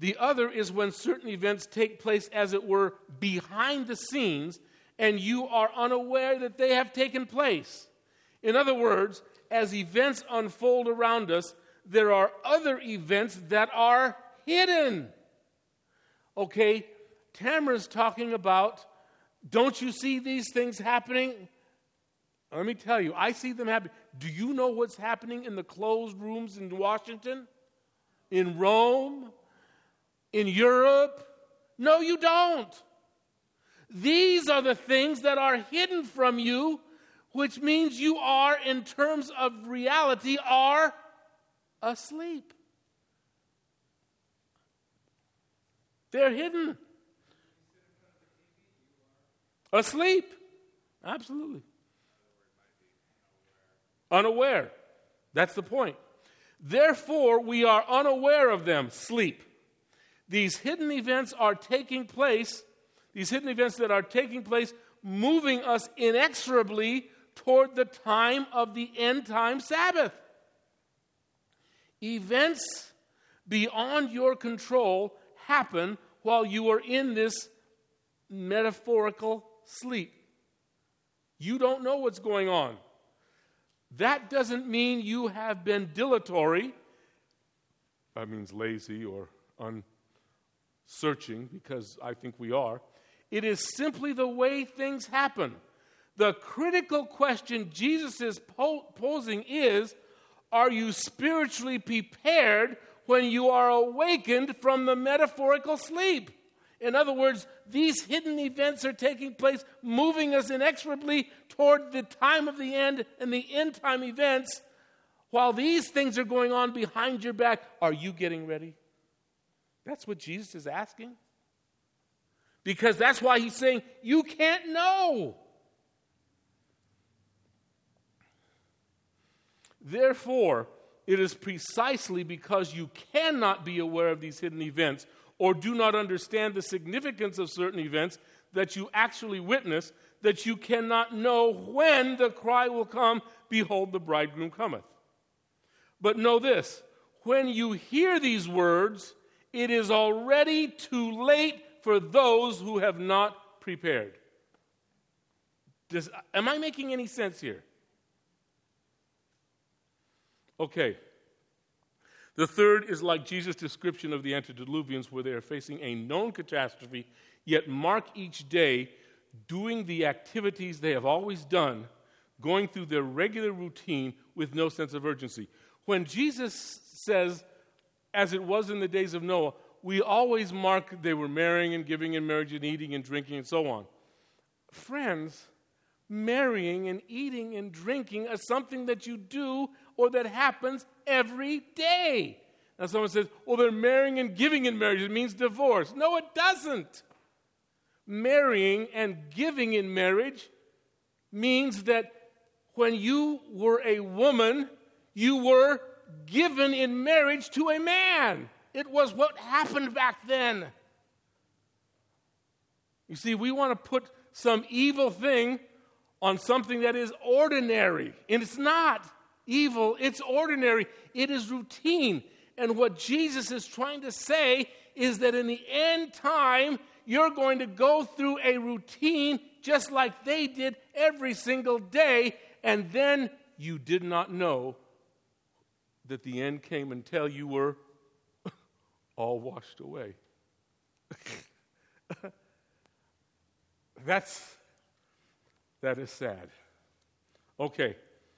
The other is when certain events take place, as it were, behind the scenes, and you are unaware that they have taken place. In other words, as events unfold around us, there are other events that are hidden. Okay, Tamara's talking about, don't you see these things happening? Let me tell you, I see them happen. Do you know what's happening in the closed rooms in Washington? In Rome? In Europe? No, you don't. These are the things that are hidden from you, which means you are, in terms of reality, are asleep. They're hidden. Asleep. Absolutely. Unaware. That's the point. Therefore, we are unaware of them. Sleep. These hidden events are taking place, moving us inexorably toward the time of the end time Sabbath. Events beyond your control happen while you are in this metaphorical sleep. You don't know what's going on. That doesn't mean you have been dilatory. That means lazy or unsearching, because I think we are. It is simply the way things happen. The critical question Jesus is posing is, are you spiritually prepared when you are awakened from the metaphorical sleep? In other words, these hidden events are taking place, moving us inexorably toward the time of the end and the end time events. While these things are going on behind your back, are you getting ready? That's what Jesus is asking. Because that's why he's saying, you can't know. Therefore, it is precisely because you cannot be aware of these hidden events or do not understand the significance of certain events that you actually witness, that you cannot know when the cry will come, behold, the bridegroom cometh. But know this, when you hear these words, it is already too late for those who have not prepared. Am I making any sense here? Okay. The third is like Jesus' description of the antediluvians, where they are facing a known catastrophe, yet mark each day doing the activities they have always done, going through their regular routine with no sense of urgency. When Jesus says, as it was in the days of Noah, we always mark they were marrying and giving in marriage and eating and drinking and so on. Friends, marrying and eating and drinking is something that you do or that happens every day. Now someone says, well, they're marrying and giving in marriage. It means divorce. No, it doesn't. Marrying and giving in marriage means that when you were a woman, you were given in marriage to a man. It was what happened back then. You see, we want to put some evil thing on something that is ordinary. And it's not evil, it's ordinary. It is routine. And what Jesus is trying to say is that in the end time, you're going to go through a routine just like they did every single day, and then you did not know that the end came until you were all washed away. That is sad. Okay.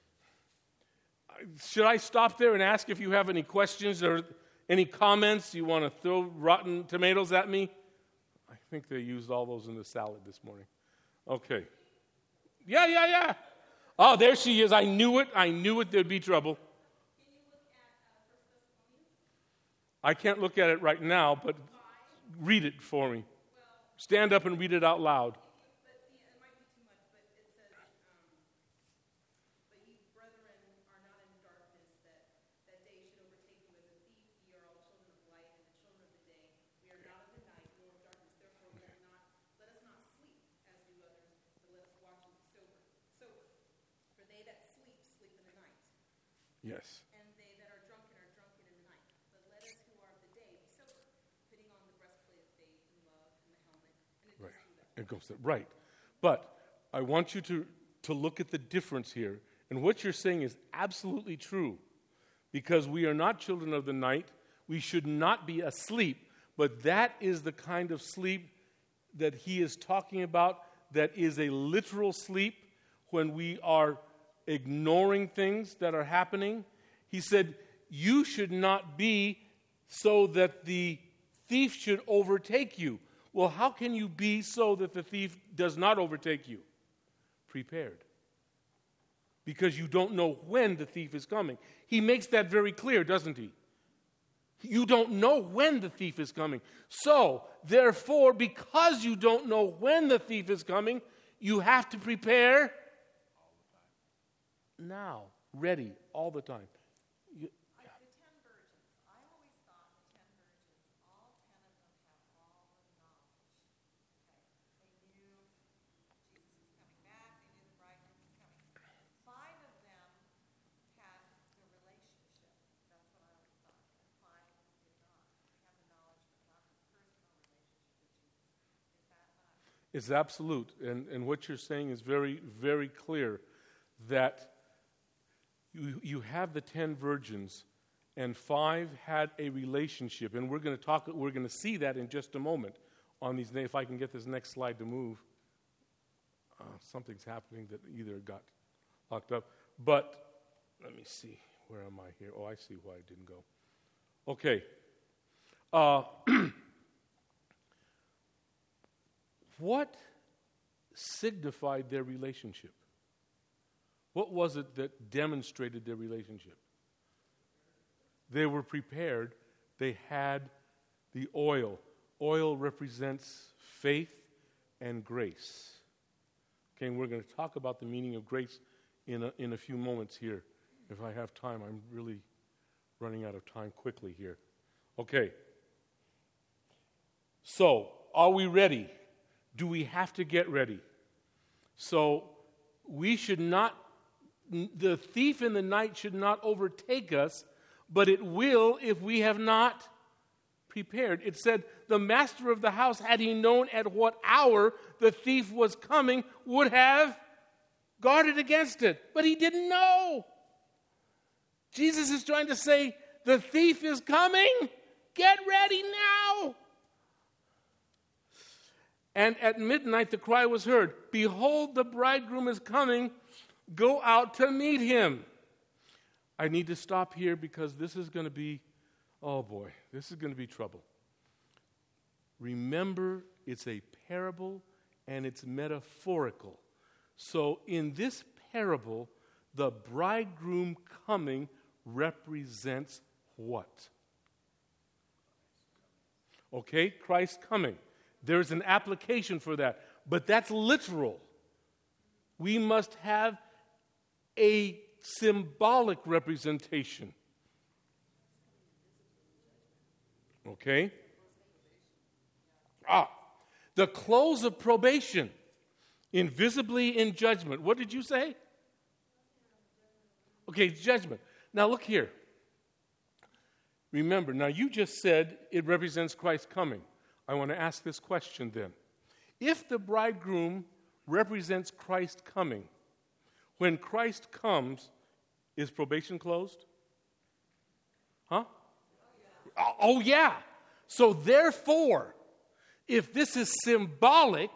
Should I stop there and ask if you have any questions or any comments? You want to throw rotten tomatoes at me? I think they used all those in the salad this morning. Okay. Yeah. Oh, there she is. I knew it. There'd be trouble. Can you look at 1 Thessalonians? I can't look at it right now, but read it for me. Stand up and read it out loud. But see, it might be too much, but it says, but ye brethren are not in darkness, that day should overtake you as a thief. Ye are all children of light and the children of the day. We are not of the night, nor of darkness. Therefore let us not sleep as do others, but let us watch and be sober. For they that sleep, sleep in the night. Yes. And they that are drunken in the night. But let us who are of the day be sober, putting Pentecost, right. But I want you to look at the difference here. And what you're saying is absolutely true. Because we are not children of the night. We should not be asleep. But that is the kind of sleep that he is talking about, that is a literal sleep when we are ignoring things that are happening. He said, you should not be so that the thief should overtake you. Well, how can you be so that the thief does not overtake you? Prepared. Because you don't know when the thief is coming. He makes that very clear, doesn't he? You don't know when the thief is coming. So, therefore, because you don't know when the thief is coming, you have to prepare now, ready, all the time. The 10 virgins. I always thought the 10 virgins, all 10 of them had all the knowledge. Okay. They knew Jesus was coming back. They knew the bridegroom was coming. 5 of them had the relationship. That's what I always thought. And 5 did not. They had the knowledge, but not the personal relationship with Jesus. Is that not? It's absolute. And what you're saying is very, very clear, that you have the 10 virgins, and 5 had a relationship. And we're going to see that in just a moment on these. If I can get this next slide to move. Something's happening that either got locked up. But let me see. Where am I here? Oh, I see why it didn't go. Okay. What signified their relationship? What was it that demonstrated their relationship? They were prepared. They had the oil. Oil represents faith and grace. Okay, and we're going to talk about the meaning of grace in a few moments here. If I have time, I'm really running out of time quickly here. Okay. So, are we ready? Do we have to get ready? So, we should not, the thief in the night should not overtake us, but it will if we have not prepared. It said, the master of the house, had he known at what hour the thief was coming, would have guarded against it. But he didn't know. Jesus is trying to say, the thief is coming. Get ready now. And at midnight the cry was heard, behold, the bridegroom is coming. Go out to meet him. I need to stop here because this is going to be, oh boy, this is going to be trouble. Remember, it's a parable and it's metaphorical. So in this parable, the bridegroom coming represents what? Okay, Christ coming. There's an application for that, but that's literal. We must have a symbolic representation. Okay? The close of probation, invisibly in judgment. What did you say? Okay, judgment. Now look here. Remember, now you just said it represents Christ coming. I want to ask this question then. If the bridegroom represents Christ coming, when Christ comes, is probation closed? Huh? Oh, yeah. So therefore, if this is symbolic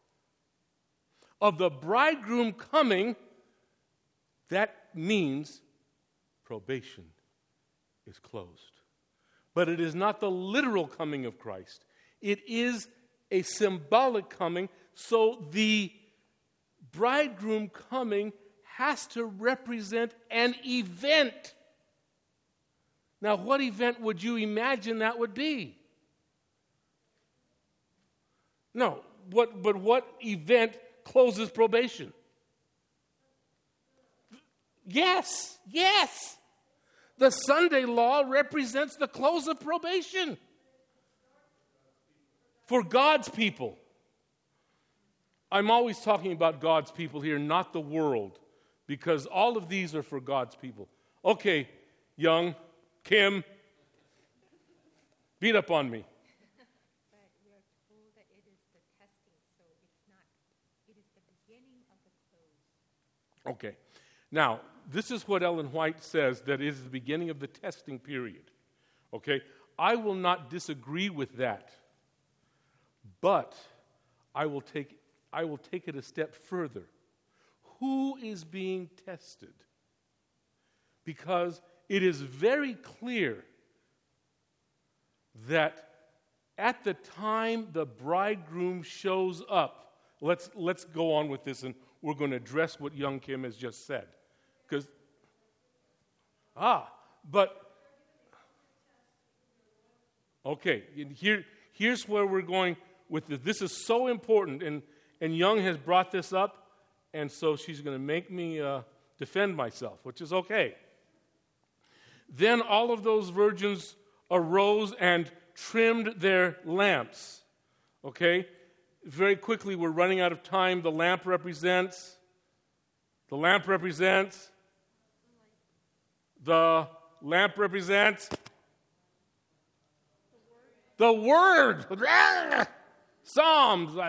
of the bridegroom coming, that means probation is closed. But it is not the literal coming of Christ. It is a symbolic coming, so the bridegroom coming has to represent an event. Now, what event would you imagine that would be? No, but what event closes probation? Yes. The Sunday law represents the close of probation for God's people. I'm always talking about God's people here, not the world, because all of these are for God's people. Okay, Young, Kim, beat up on me. But we are told that it is the testing, so it's Okay. Now, this is what Ellen White says that is the beginning of the testing period. Okay? I will not disagree with that. But I will take it a step further. Who is being tested? Because it is very clear that at the time the bridegroom shows up, let's go on with this, and we're going to address what Young Kim has just said. Okay, here's where we're going with this. This is so important, and Young has brought this up, and so she's going to make me defend myself, which is okay. Then all of those virgins arose and trimmed their lamps. Okay? Very quickly, we're running out of time. The lamp represents the Word. Psalms.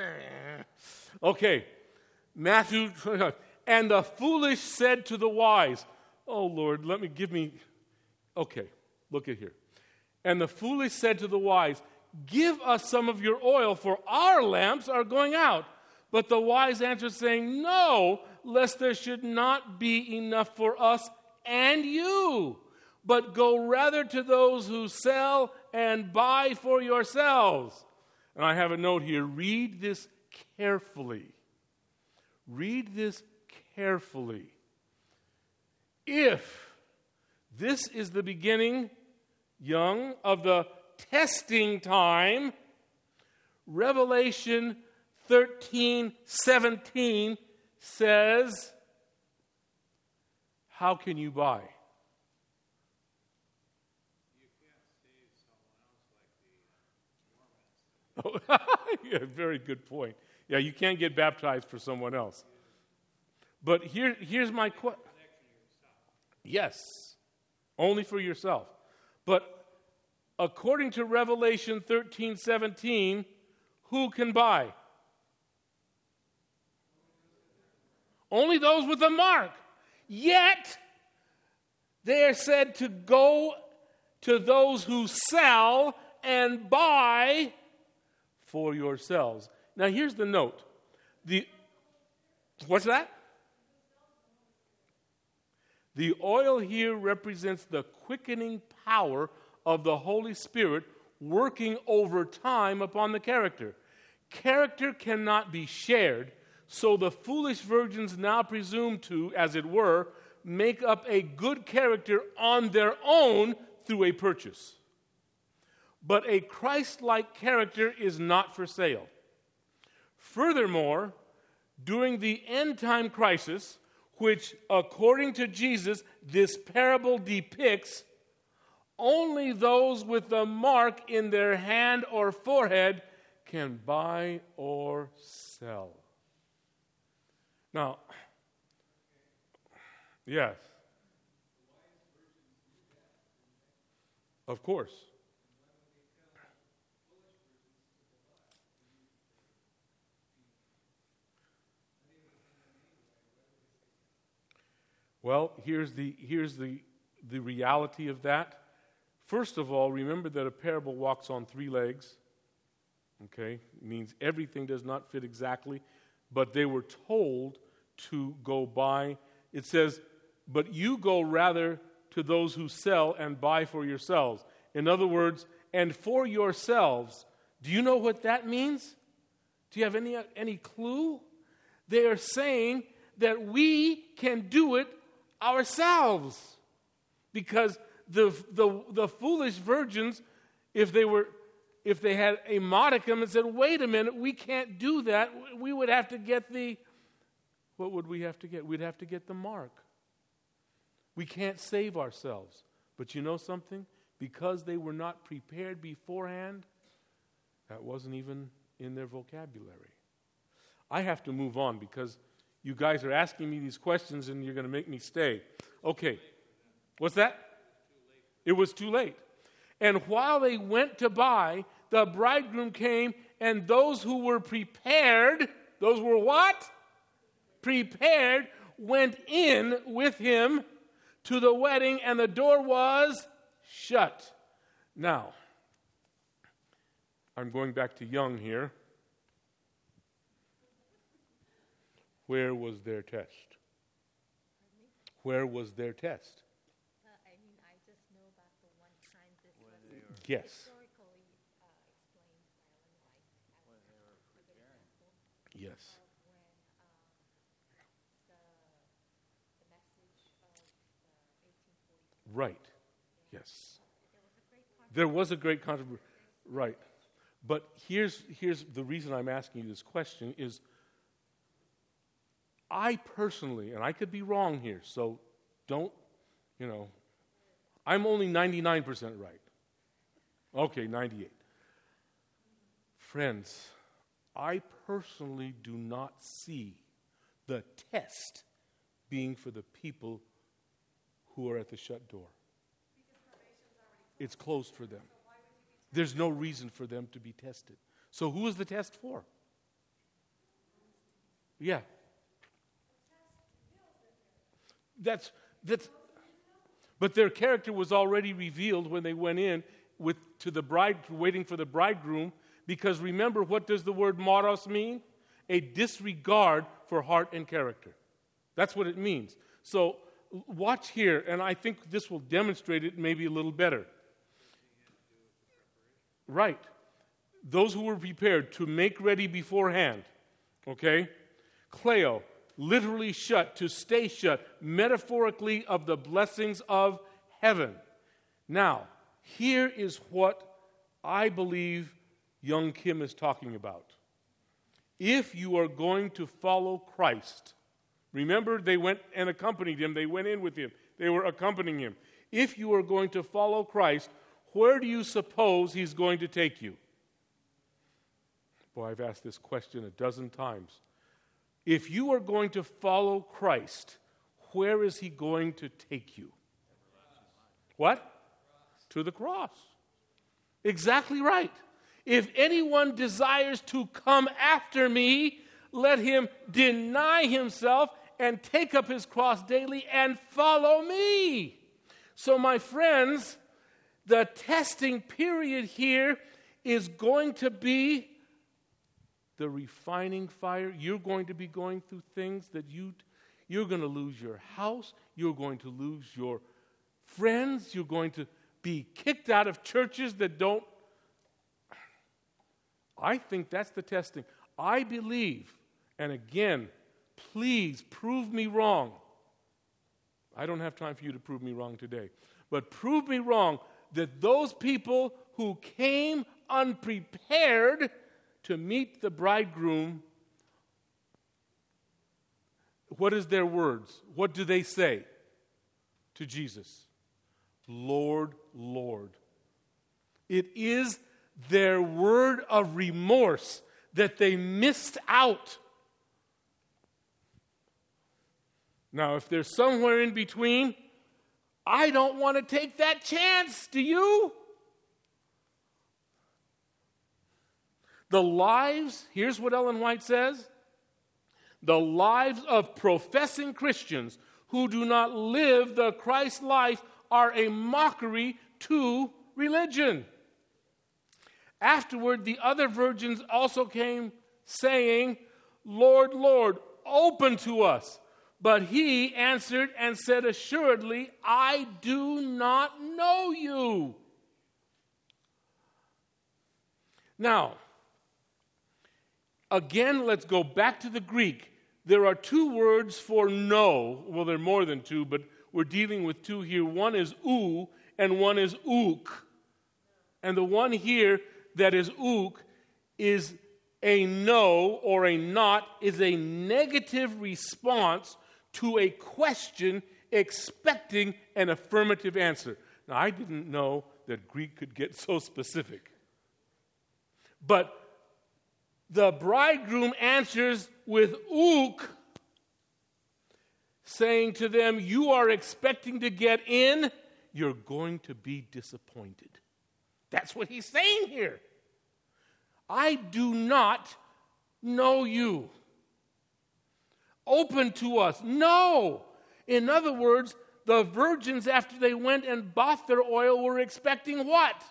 Okay. Matthew, and the foolish said to the wise, oh Lord, okay, look at here. And the foolish said to the wise, give us some of your oil, for our lamps are going out. But the wise answered, saying, no, lest there should not be enough for us and you, but go rather to those who sell and buy for yourselves. And I have a note here. Read this carefully. If this is the beginning, Young, of the testing time, Revelation 13:17 says, how can you buy? You can't save someone else like the Mormons. Yeah, very good point. Yeah, you can't get baptized for someone else. But here's my question. Yes, only for yourself. But according to Revelation 13:17, who can buy? Only those with a mark. Yet, they are said to go to those who sell and buy for yourselves. Now, here's the note. What's that? The oil here represents the quickening power of the Holy Spirit working over time upon the character. Character cannot be shared, so the foolish virgins now presume to, as it were, make up a good character on their own through a purchase. But a Christ-like character is not for sale. Furthermore, during the end-time crisis, which, according to Jesus, this parable depicts, only those with the mark in their hand or forehead can buy or sell. Now, yes. Of course. Well, here's the reality of that. First of all, remember that a parable walks on 3 legs. Okay? It means everything does not fit exactly, but they were told to go buy. It says, but you go rather to those who sell and buy for yourselves. In other words, and for yourselves. Do you know what that means? Do you have any clue? They are saying that we can do it ourselves, because the foolish virgins, if they had a modicum and said, wait a minute, we can't do that, we would have to get what would we have to get? We'd have to get the mark. We can't save ourselves. But you know something? Because they were not prepared beforehand, that wasn't even in their vocabulary. I have to move on because you guys are asking me these questions and you're going to make me stay. Okay. What's that? It was too late. And while they went to buy, the bridegroom came, and those who were prepared, those were what? Prepared, went in with him to the wedding, and the door was shut. Now, I'm going back to Young here. Where was their test? Where was their test? I just know about the one time this was Yes. historically explained by Ellen White as a good example Yes. of when the message of 1844. Right. Yes. There was a great There was a great controversy. Right. But here's the reason I'm asking you this question is I personally, and I could be wrong here, so don't, I'm only 99% right. Okay, 98. Friends, I personally do not see the test being for the people who are at the shut door. It's closed for them. There's no reason for them to be tested. So who is the test for? Yeah. That's but their character was already revealed when they went in waiting for the bridegroom, because remember, what does the word moros mean? A disregard for heart and character. That's what it means. So watch here, and I think this will demonstrate it maybe a little better. Right. Those who were prepared to make ready beforehand. Okay? Cleo, literally shut, to stay shut, metaphorically of the blessings of heaven. Now, here is what I believe young Kim is talking about. If you are going to follow Christ, remember they went and accompanied him, they went in with him, they were accompanying him. If you are going to follow Christ, where do you suppose he's going to take you? Boy, I've asked this question a dozen times. If you are going to follow Christ, where is he going to take you? What? To the cross. Exactly right. If anyone desires to come after me, let him deny himself and take up his cross daily and follow me. So, my friends, the testing period here is going to be the refining fire. You're going to be going through things that you're going to lose your house. You're going to lose your friends. You're going to be kicked out of churches that don't. I think that's the testing. I believe, and again, please prove me wrong. I don't have time for you to prove me wrong today. But prove me wrong that those people who came unprepared to meet the bridegroom, what is their words? What do they say to Jesus? Lord, Lord. It is their word of remorse that they missed out. Now, if there's somewhere in between, I don't want to take that chance. Do you? The lives, here's what Ellen White says, the lives of professing Christians who do not live the Christ life are a mockery to religion. Afterward, the other virgins also came, saying, Lord, Lord, open to us. But he answered and said, assuredly, I do not know you. Now, again, let's go back to the Greek. There are two words for know. Well, there are more than two, but we're dealing with two here. One is ou, and one is ook. And the one here that is ook is a no or a not, is a negative response to a question expecting an affirmative answer. Now, I didn't know that Greek could get so specific. But the bridegroom answers with ook, saying to them, you are expecting to get in, you're going to be disappointed. That's what he's saying here. I do not know you. open to us. No. In other words, the virgins, after they went and bought their oil, were expecting what?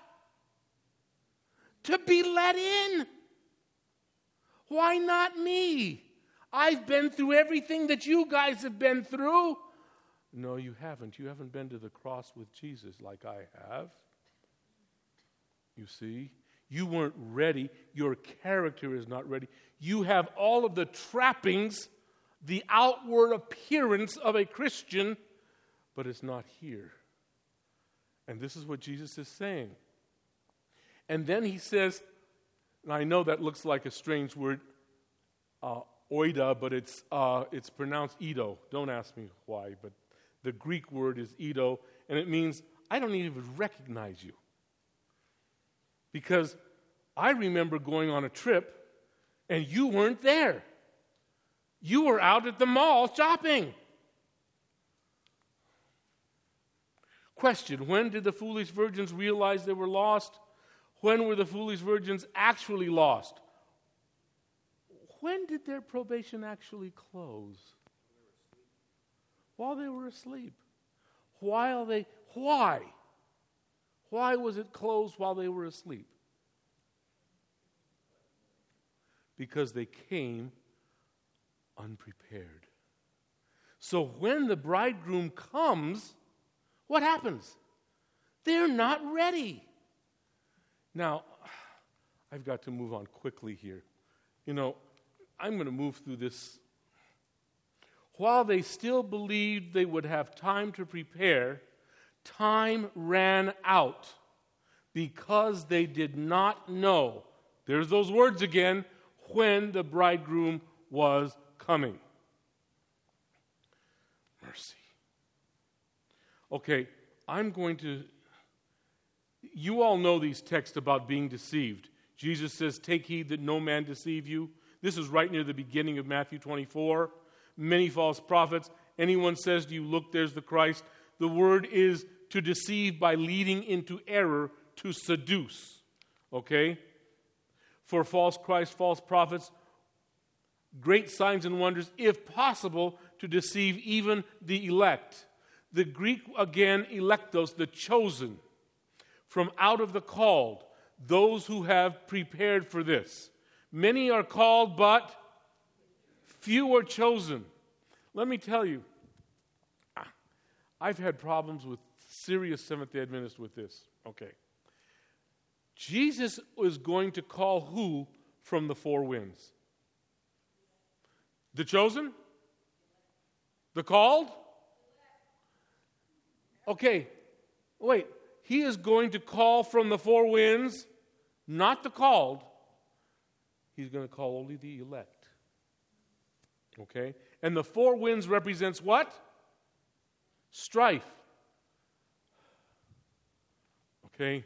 To be let in. Why not me? I've been through everything that you guys have been through. No, you haven't. You haven't been to the cross with Jesus like I have. You see? You weren't ready. Your character is not ready. You have all of the trappings, the outward appearance of a Christian, but it's not here. And this is what Jesus is saying. And then he says, and I know that looks like a strange word, oida, but it's pronounced Edo. Don't ask me why, but the Greek word is Edo, and it means I don't even recognize you. Because I remember going on a trip, and you weren't there. You were out at the mall shopping. Question, when did the foolish virgins realize they were lost? When were the foolish virgins actually lost? When did their probation actually close? While they were asleep. Why? Why was it closed while they were asleep? Because they came unprepared. So when the bridegroom comes, what happens? They're not ready. Now, I've got to move on quickly here. You know, I'm going to move through this. While they still believed they would have time to prepare, time ran out because they did not know, there's those words again, when the bridegroom was coming. Mercy. Okay, you all know these texts about being deceived. Jesus says, take heed that no man deceive you. This is right near the beginning of Matthew 24. Many false prophets. Anyone says to you, look, there's the Christ. The word is to deceive by leading into error, to seduce. Okay? For false Christ, false prophets, great signs and wonders, if possible, to deceive even the elect. The Greek, again, electos, the chosen, from out of the called, those who have prepared for this. Many are called, but few are chosen. Let me tell you, I've had problems with serious Seventh-day Adventists with this. Okay. Jesus is going to call who from the four winds? The chosen? The called? Okay, wait. He is going to call from the four winds, not the called. He's going to call only the elect. Okay? And the four winds represents what? Strife. Okay?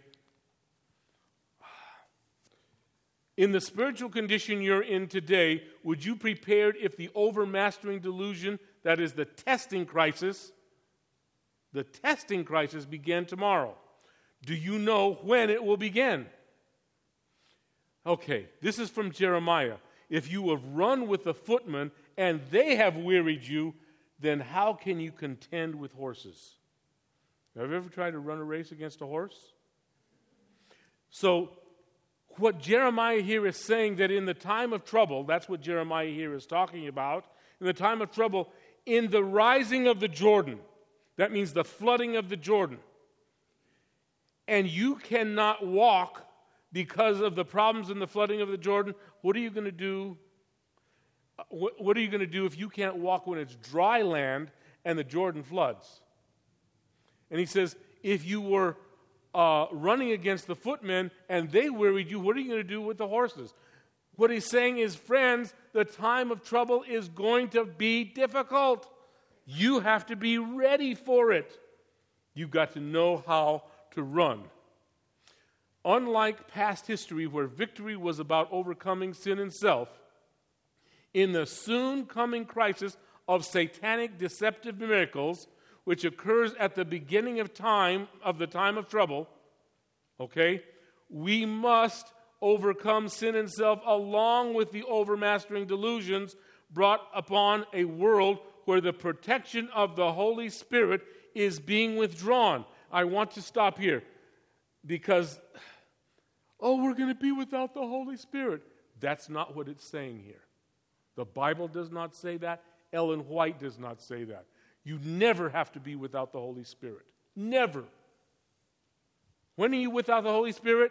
In the spiritual condition you're in today, would you prepared if the overmastering delusion, that is the testing crisis began tomorrow? Do you know when it will begin? Okay, this is from Jeremiah. If you have run with the footmen and they have wearied you, then how can you contend with horses? Have you ever tried to run a race against a horse? So, what Jeremiah here is saying, that in the time of trouble, that's what Jeremiah here is talking about, in the time of trouble, in the rising of the Jordan, that means the flooding of the Jordan, and you cannot walk because of the problems in the flooding of the Jordan, what are you going to do? What are you going to do if you can't walk when it's dry land and the Jordan floods? And he says, if you were running against the footmen and they wearied you, what are you going to do with the horses? What he's saying is, friends, the time of trouble is going to be difficult. You have to be ready for it. You've got to know how to run. Unlike past history where victory was about overcoming sin and self, in the soon coming crisis of satanic deceptive miracles, which occurs at the beginning of time, of the time of trouble, okay, we must overcome sin and self along with the overmastering delusions, brought upon a world where the protection of the Holy Spirit is being withdrawn. I want to stop here because, we're going to be without the Holy Spirit. That's not what it's saying here. The Bible does not say that. Ellen White does not say that. You never have to be without the Holy Spirit. Never. When are you without the Holy Spirit?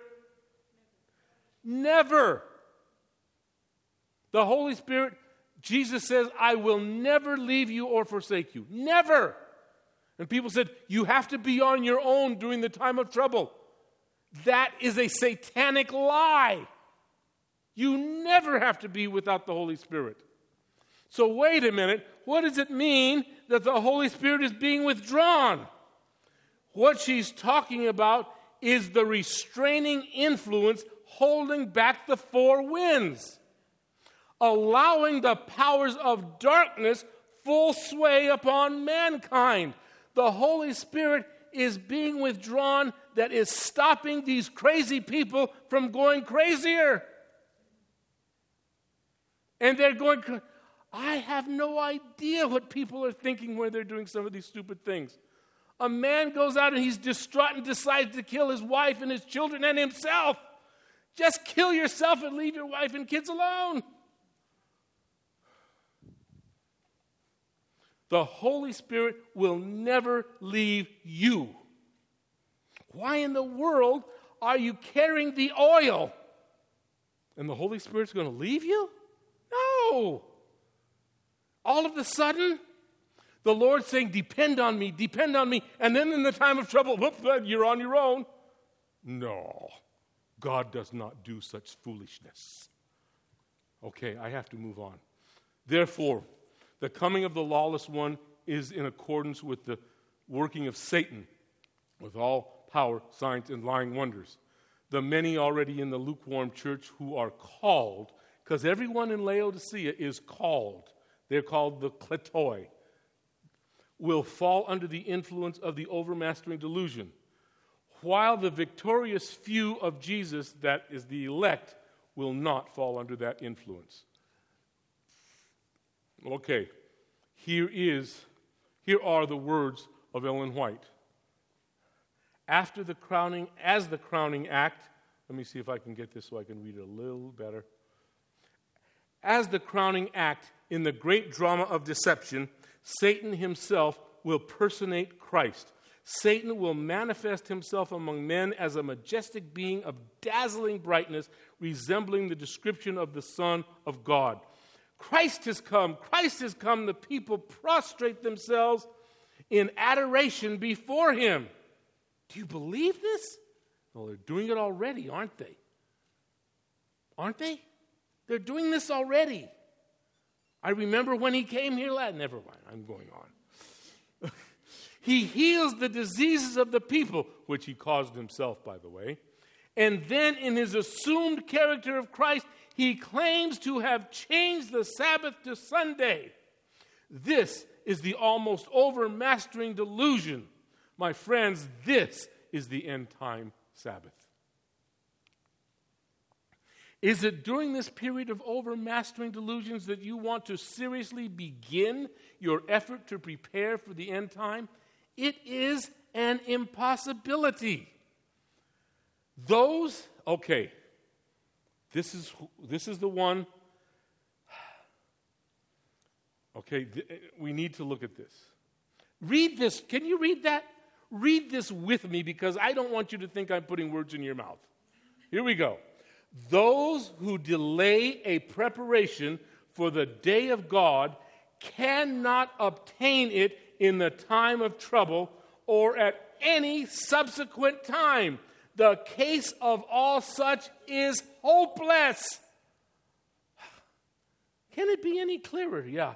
Never. The Holy Spirit, Jesus says, I will never leave you or forsake you. Never. And people said, you have to be on your own during the time of trouble. That is a satanic lie. You never have to be without the Holy Spirit. So wait a minute. What does it mean that the Holy Spirit is being withdrawn? What she's talking about is the restraining influence holding back the four winds, allowing the powers of darkness full sway upon mankind. The Holy Spirit is being withdrawn, that is stopping these crazy people from going crazier. And they're going, I have no idea what people are thinking when they're doing some of these stupid things. A man goes out and he's distraught and decides to kill his wife and his children and himself. Just kill yourself and leave your wife and kids alone. The Holy Spirit will never leave you. Why in the world are you carrying the oil? And the Holy Spirit's going to leave you? No. All of a sudden, the Lord's saying, depend on me, and then in the time of trouble, whoop, you're on your own. No, God does not do such foolishness. Okay, I have to move on. Therefore, the coming of the lawless one is in accordance with the working of Satan, with all power, signs, and lying wonders. The many already in the lukewarm church who are called, because everyone in Laodicea is called. They're called the kletoi, will fall under the influence of the overmastering delusion, while the victorious few of Jesus, that is the elect, will not fall under that influence. Okay, here are the words of Ellen White. As the crowning act, let me see if I can get this so I can read it a little better. As the crowning act in the great drama of deception, Satan himself will personate Christ. Satan will manifest himself among men as a majestic being of dazzling brightness, resembling the description of the Son of God. Christ has come. The people prostrate themselves in adoration before him. Do you believe this? Well, they're doing it already, aren't they? Aren't they? They're doing this already. I remember when he came here last. Never mind, I'm going on. He heals the diseases of the people, which he caused himself, by the way. And then in his assumed character of Christ, he claims to have changed the Sabbath to Sunday. This is the almost overmastering delusion. My friends, this is the end-time Sabbath. Is it during this period of overmastering delusions that you want to seriously begin your effort to prepare for the end time? It is an impossibility. This is the one. Okay, we need to look at this. Read this. Can you read that? Read this with me because I don't want you to think I'm putting words in your mouth. Here we go. Those who delay a preparation for the day of God cannot obtain it in the time of trouble or at any subsequent time. The case of all such is hopeless. Can it be any clearer? Yeah.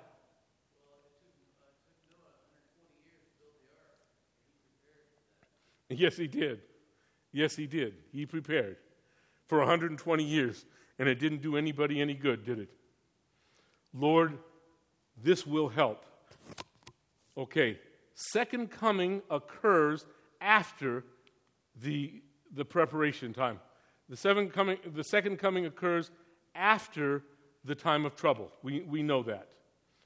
Yes, he did. Yes, he did. He prepared for 120 years, and it didn't do anybody any good, did it? Lord, this will help. Okay, second coming occurs after the preparation time. The second coming occurs after the time of trouble. We know that.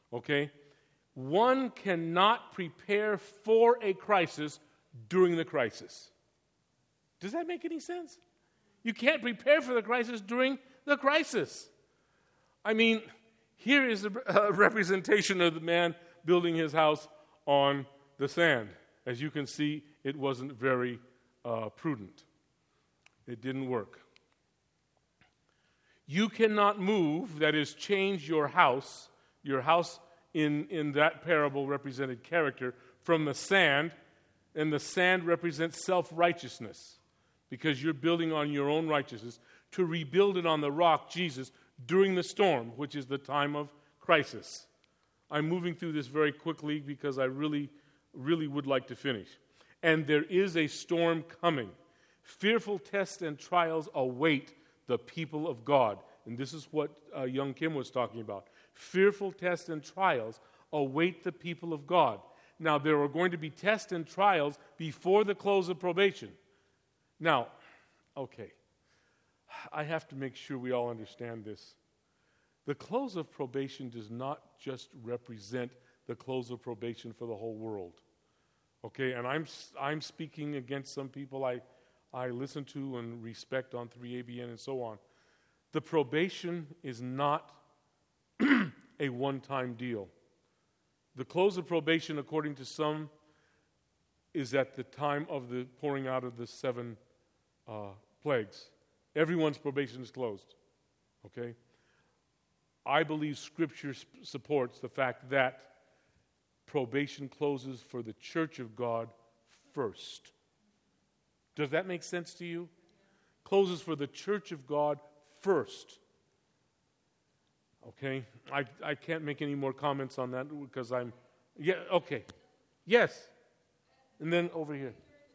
Okay? One cannot prepare for a crisis during the crisis. Does that make any sense? You can't prepare for the crisis during the crisis. I mean, here is a representation of the man building his house on the sand. As you can see, it wasn't very prudent. It didn't work. You cannot move, that is, change your house in that parable represented character, from the sand, and the sand represents self-righteousness, because you're building on your own righteousness, to rebuild it on the rock, Jesus, during the storm, which is the time of crisis. I'm moving through this very quickly because I really, really would like to finish. And there is a storm coming. Fearful tests and trials await the people of God. And this is what young Kim was talking about. Fearful tests and trials await the people of God. Now, there are going to be tests and trials before the close of probation. Now, okay, I have to make sure we all understand this. The close of probation does not just represent the close of probation for the whole world. Okay, and I'm speaking against some people I listen to and respect on 3ABN and so on. The probation is not a one-time deal. The close of probation, according to some, is at the time of the pouring out of the 7 plagues. Everyone's probation is closed. Okay? I believe Scripture supports the fact that probation closes for the church of God first. Does that make sense to you? Closes for the church of God first. Okay? I can't make any more comments on that because I'm... Yeah, okay. Yes. And then over here.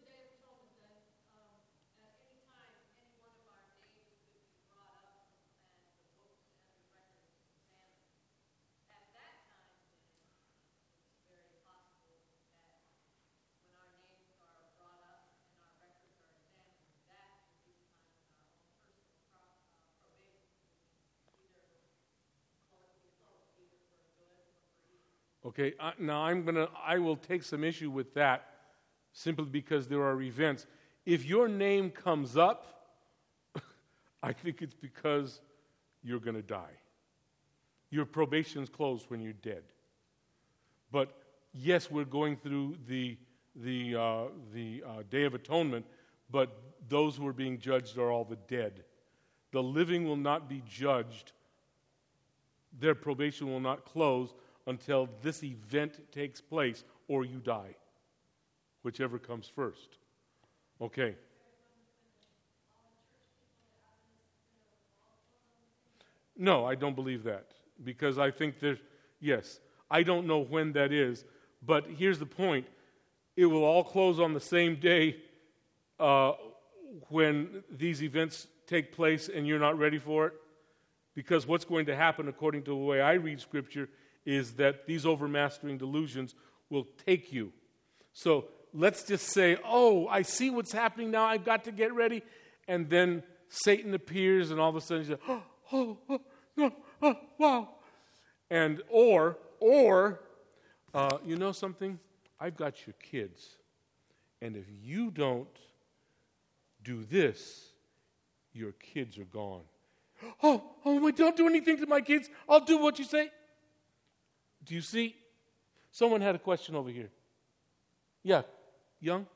Okay, now I will take some issue with that simply because there are events. If your name comes up, I think it's because you're going to die. Your probation's closed when you're dead. But yes, we're going through the Day of Atonement, but those who are being judged are all the dead. The living will not be judged. Their probation will not close until this event takes place or you die, whichever comes first. Okay. No, I don't believe that, because I think yes, I don't know when that is, but here's the point. It will all close on the same day when these events take place and you're not ready for it, because what's going to happen, according to the way I read Scripture, is that these overmastering delusions will take you. So let's just say, oh, I see what's happening now, I've got to get ready. And then Satan appears and all of a sudden he says, wow. And or, you know something? I've got your kids. And if you don't do this, your kids are gone. Oh, wait, don't do anything to my kids. I'll do what you say. Do you see? Someone had a question over here. Yeah, Young?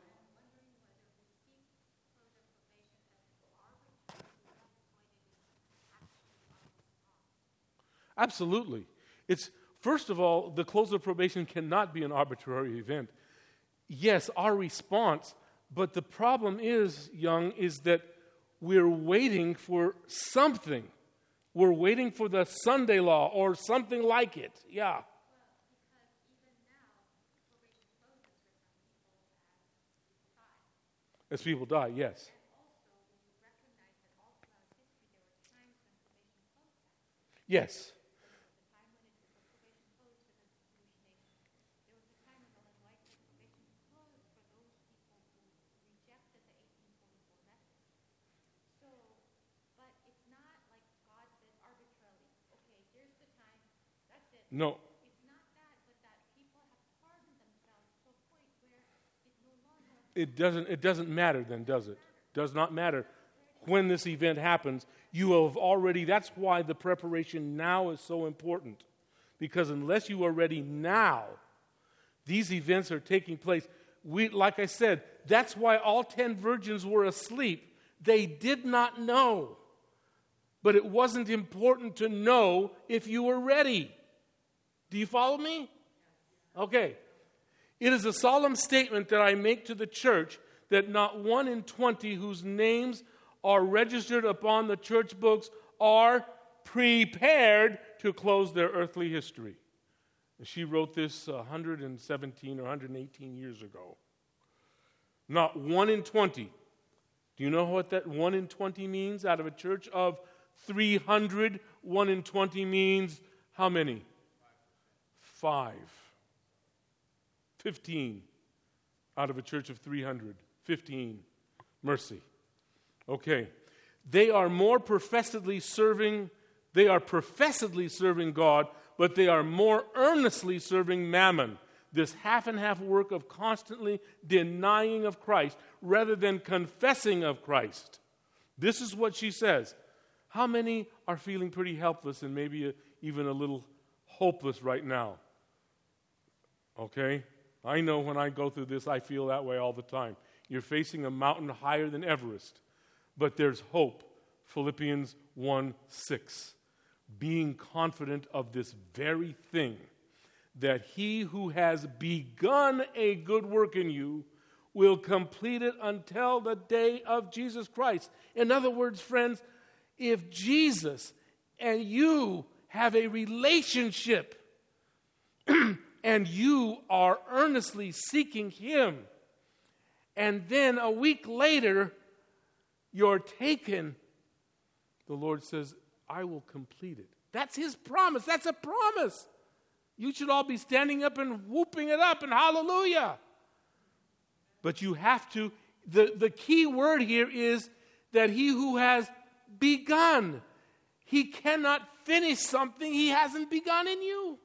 Absolutely. It's, first of all, the close of probation cannot be an arbitrary event. Yes, our response, but the problem is, Young, is that we're waiting for something. We're waiting for the Sunday law or something like it. Yeah. As people die, yes. Yes. No. It's not It doesn't matter then, does it? Does not matter when this event happens. You have already, that's why the preparation now is so important. Because unless you are ready now, these events are taking place. Like I said, that's why all 10 virgins were asleep. They did not know. But it wasn't important to know if you were ready. Do you follow me? Okay. It is a solemn statement that I make to the church that not 1 in 20 whose names are registered upon the church books are prepared to close their earthly history. She wrote this 117 or 118 years ago. Not 1 in 20. Do you know what that 1 in 20 means? Out of a church of 300, 1 in 20 means how many? 5. 15 out of a church of 300. 15. Mercy. Okay. They are professedly serving God, but they are more earnestly serving mammon. This half and half work of constantly denying of Christ rather than confessing of Christ. This is what she says. How many are feeling pretty helpless and maybe even a little hopeless right now? Okay? I know when I go through this, I feel that way all the time. You're facing a mountain higher than Everest, but there's hope. Philippians 1:6. Being confident of this very thing, that he who has begun a good work in you will complete it until the day of Jesus Christ. In other words, friends, if Jesus and you have a relationship and you are earnestly seeking him, and then a week later you're taken, the Lord says, I will complete it. That's his promise. That's a promise. You should all be standing up and whooping it up and hallelujah. But you have to, the key word here is that he who has begun. He cannot finish something he hasn't begun in you.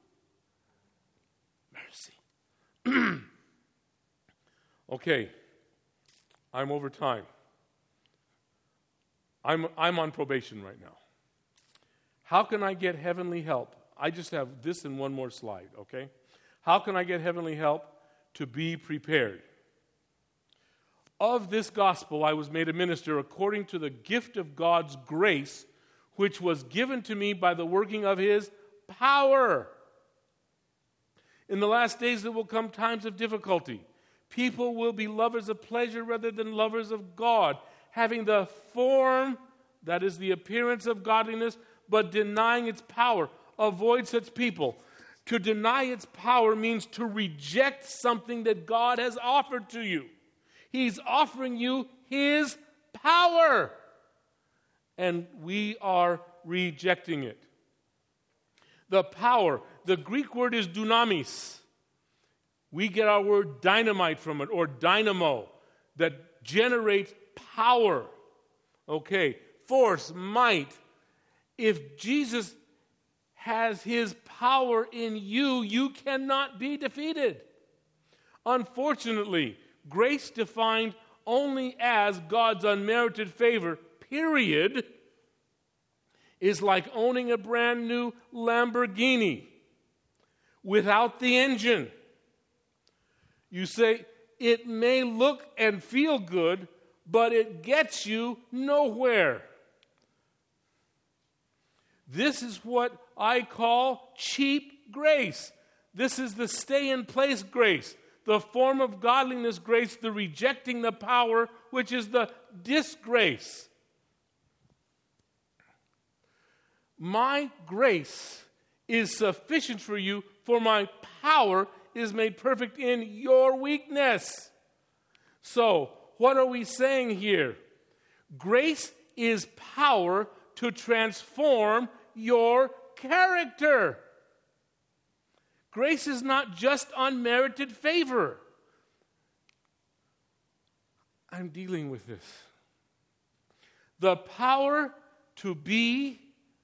Mercy. Okay. I'm over time. I'm on probation right now. How can I get heavenly help? I just have this in one more slide, okay? How can I get heavenly help to be prepared? Of this gospel I was made a minister according to the gift of God's grace, which was given to me by the working of his power. In the last days there will come times of difficulty. People will be lovers of pleasure rather than lovers of God, having the form, that is the appearance of godliness, but denying its power. Avoid such people. To deny its power means to reject something that God has offered to you. He's offering you his power. And we are rejecting it. The power, the Greek word is dunamis. We get our word dynamite from it, or dynamo, that generates power. Okay, force, might. If Jesus has his power in you, you cannot be defeated. Unfortunately, grace defined only as God's unmerited favor, period, is like owning a brand new Lamborghini without the engine. You say, it may look and feel good, but it gets you nowhere. This is what I call cheap grace. This is the stay-in-place grace, the form of godliness grace, the rejecting the power, which is the disgrace. My grace is sufficient for you, for my power is made perfect in your weakness. So, what are we saying here? Grace is power to transform your character. Grace is not just unmerited favor. I'm dealing with this. The power to be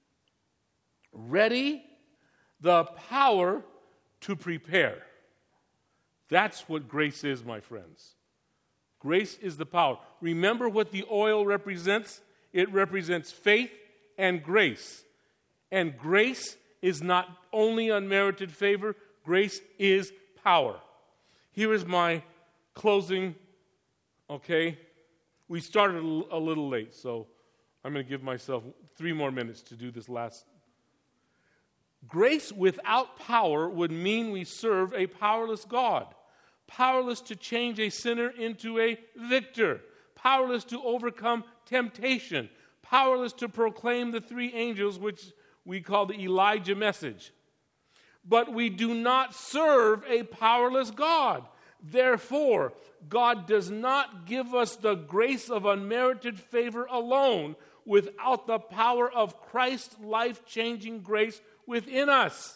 ready, the power to prepare. That's what grace is, my friends. Grace is the power. Remember what the oil represents? It represents faith and grace. And grace is not only unmerited favor, grace is power. Here is my closing, okay? We started a little late, so I'm going to give myself 3 more minutes to do this last. Grace without power would mean we serve a powerless God, powerless to change a sinner into a victor, powerless to overcome temptation, powerless to proclaim the 3 angels, which we call the Elijah message. But we do not serve a powerless God. Therefore, God does not give us the grace of unmerited favor alone without the power of Christ's life-changing grace within us.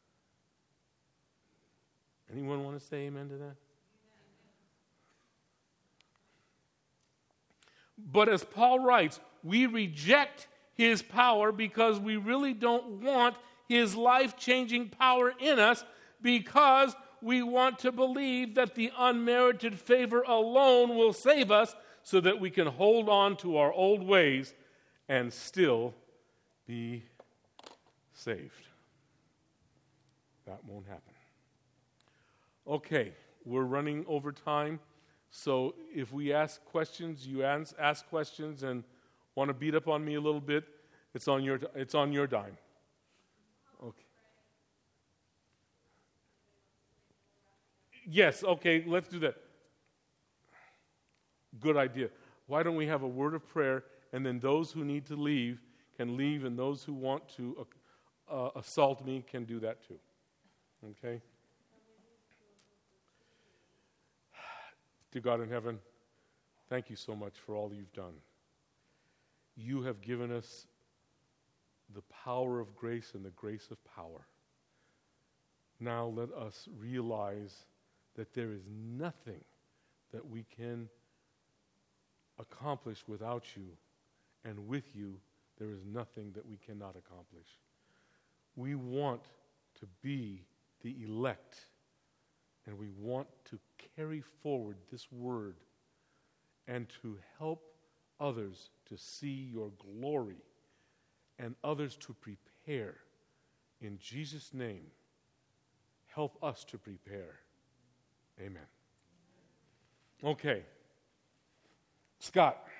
Anyone want to say amen to that? But as Paul writes, we reject his power because we really don't want his life-changing power in us, because we want to believe that the unmerited favor alone will save us so that we can hold on to our old ways and still be saved. That won't happen. Okay, we're running over time, so if we ask questions, you ask questions and want to beat up on me a little bit, it's on your dime. Okay. Yes, okay, let's do that. Good idea. Why don't we have a word of prayer, and then those who need to leave can leave, and those who want to assault me can do that too. Okay? Dear God in heaven, thank you so much for all you've done. You have given us the power of grace and the grace of power. Now let us realize that there is nothing that we can accomplish without you, and with you there is nothing that we cannot accomplish. We want to be the elect, and we want to carry forward this word and to help others to see your glory and others to prepare. In Jesus' name, help us to prepare. Amen. Okay. Scott.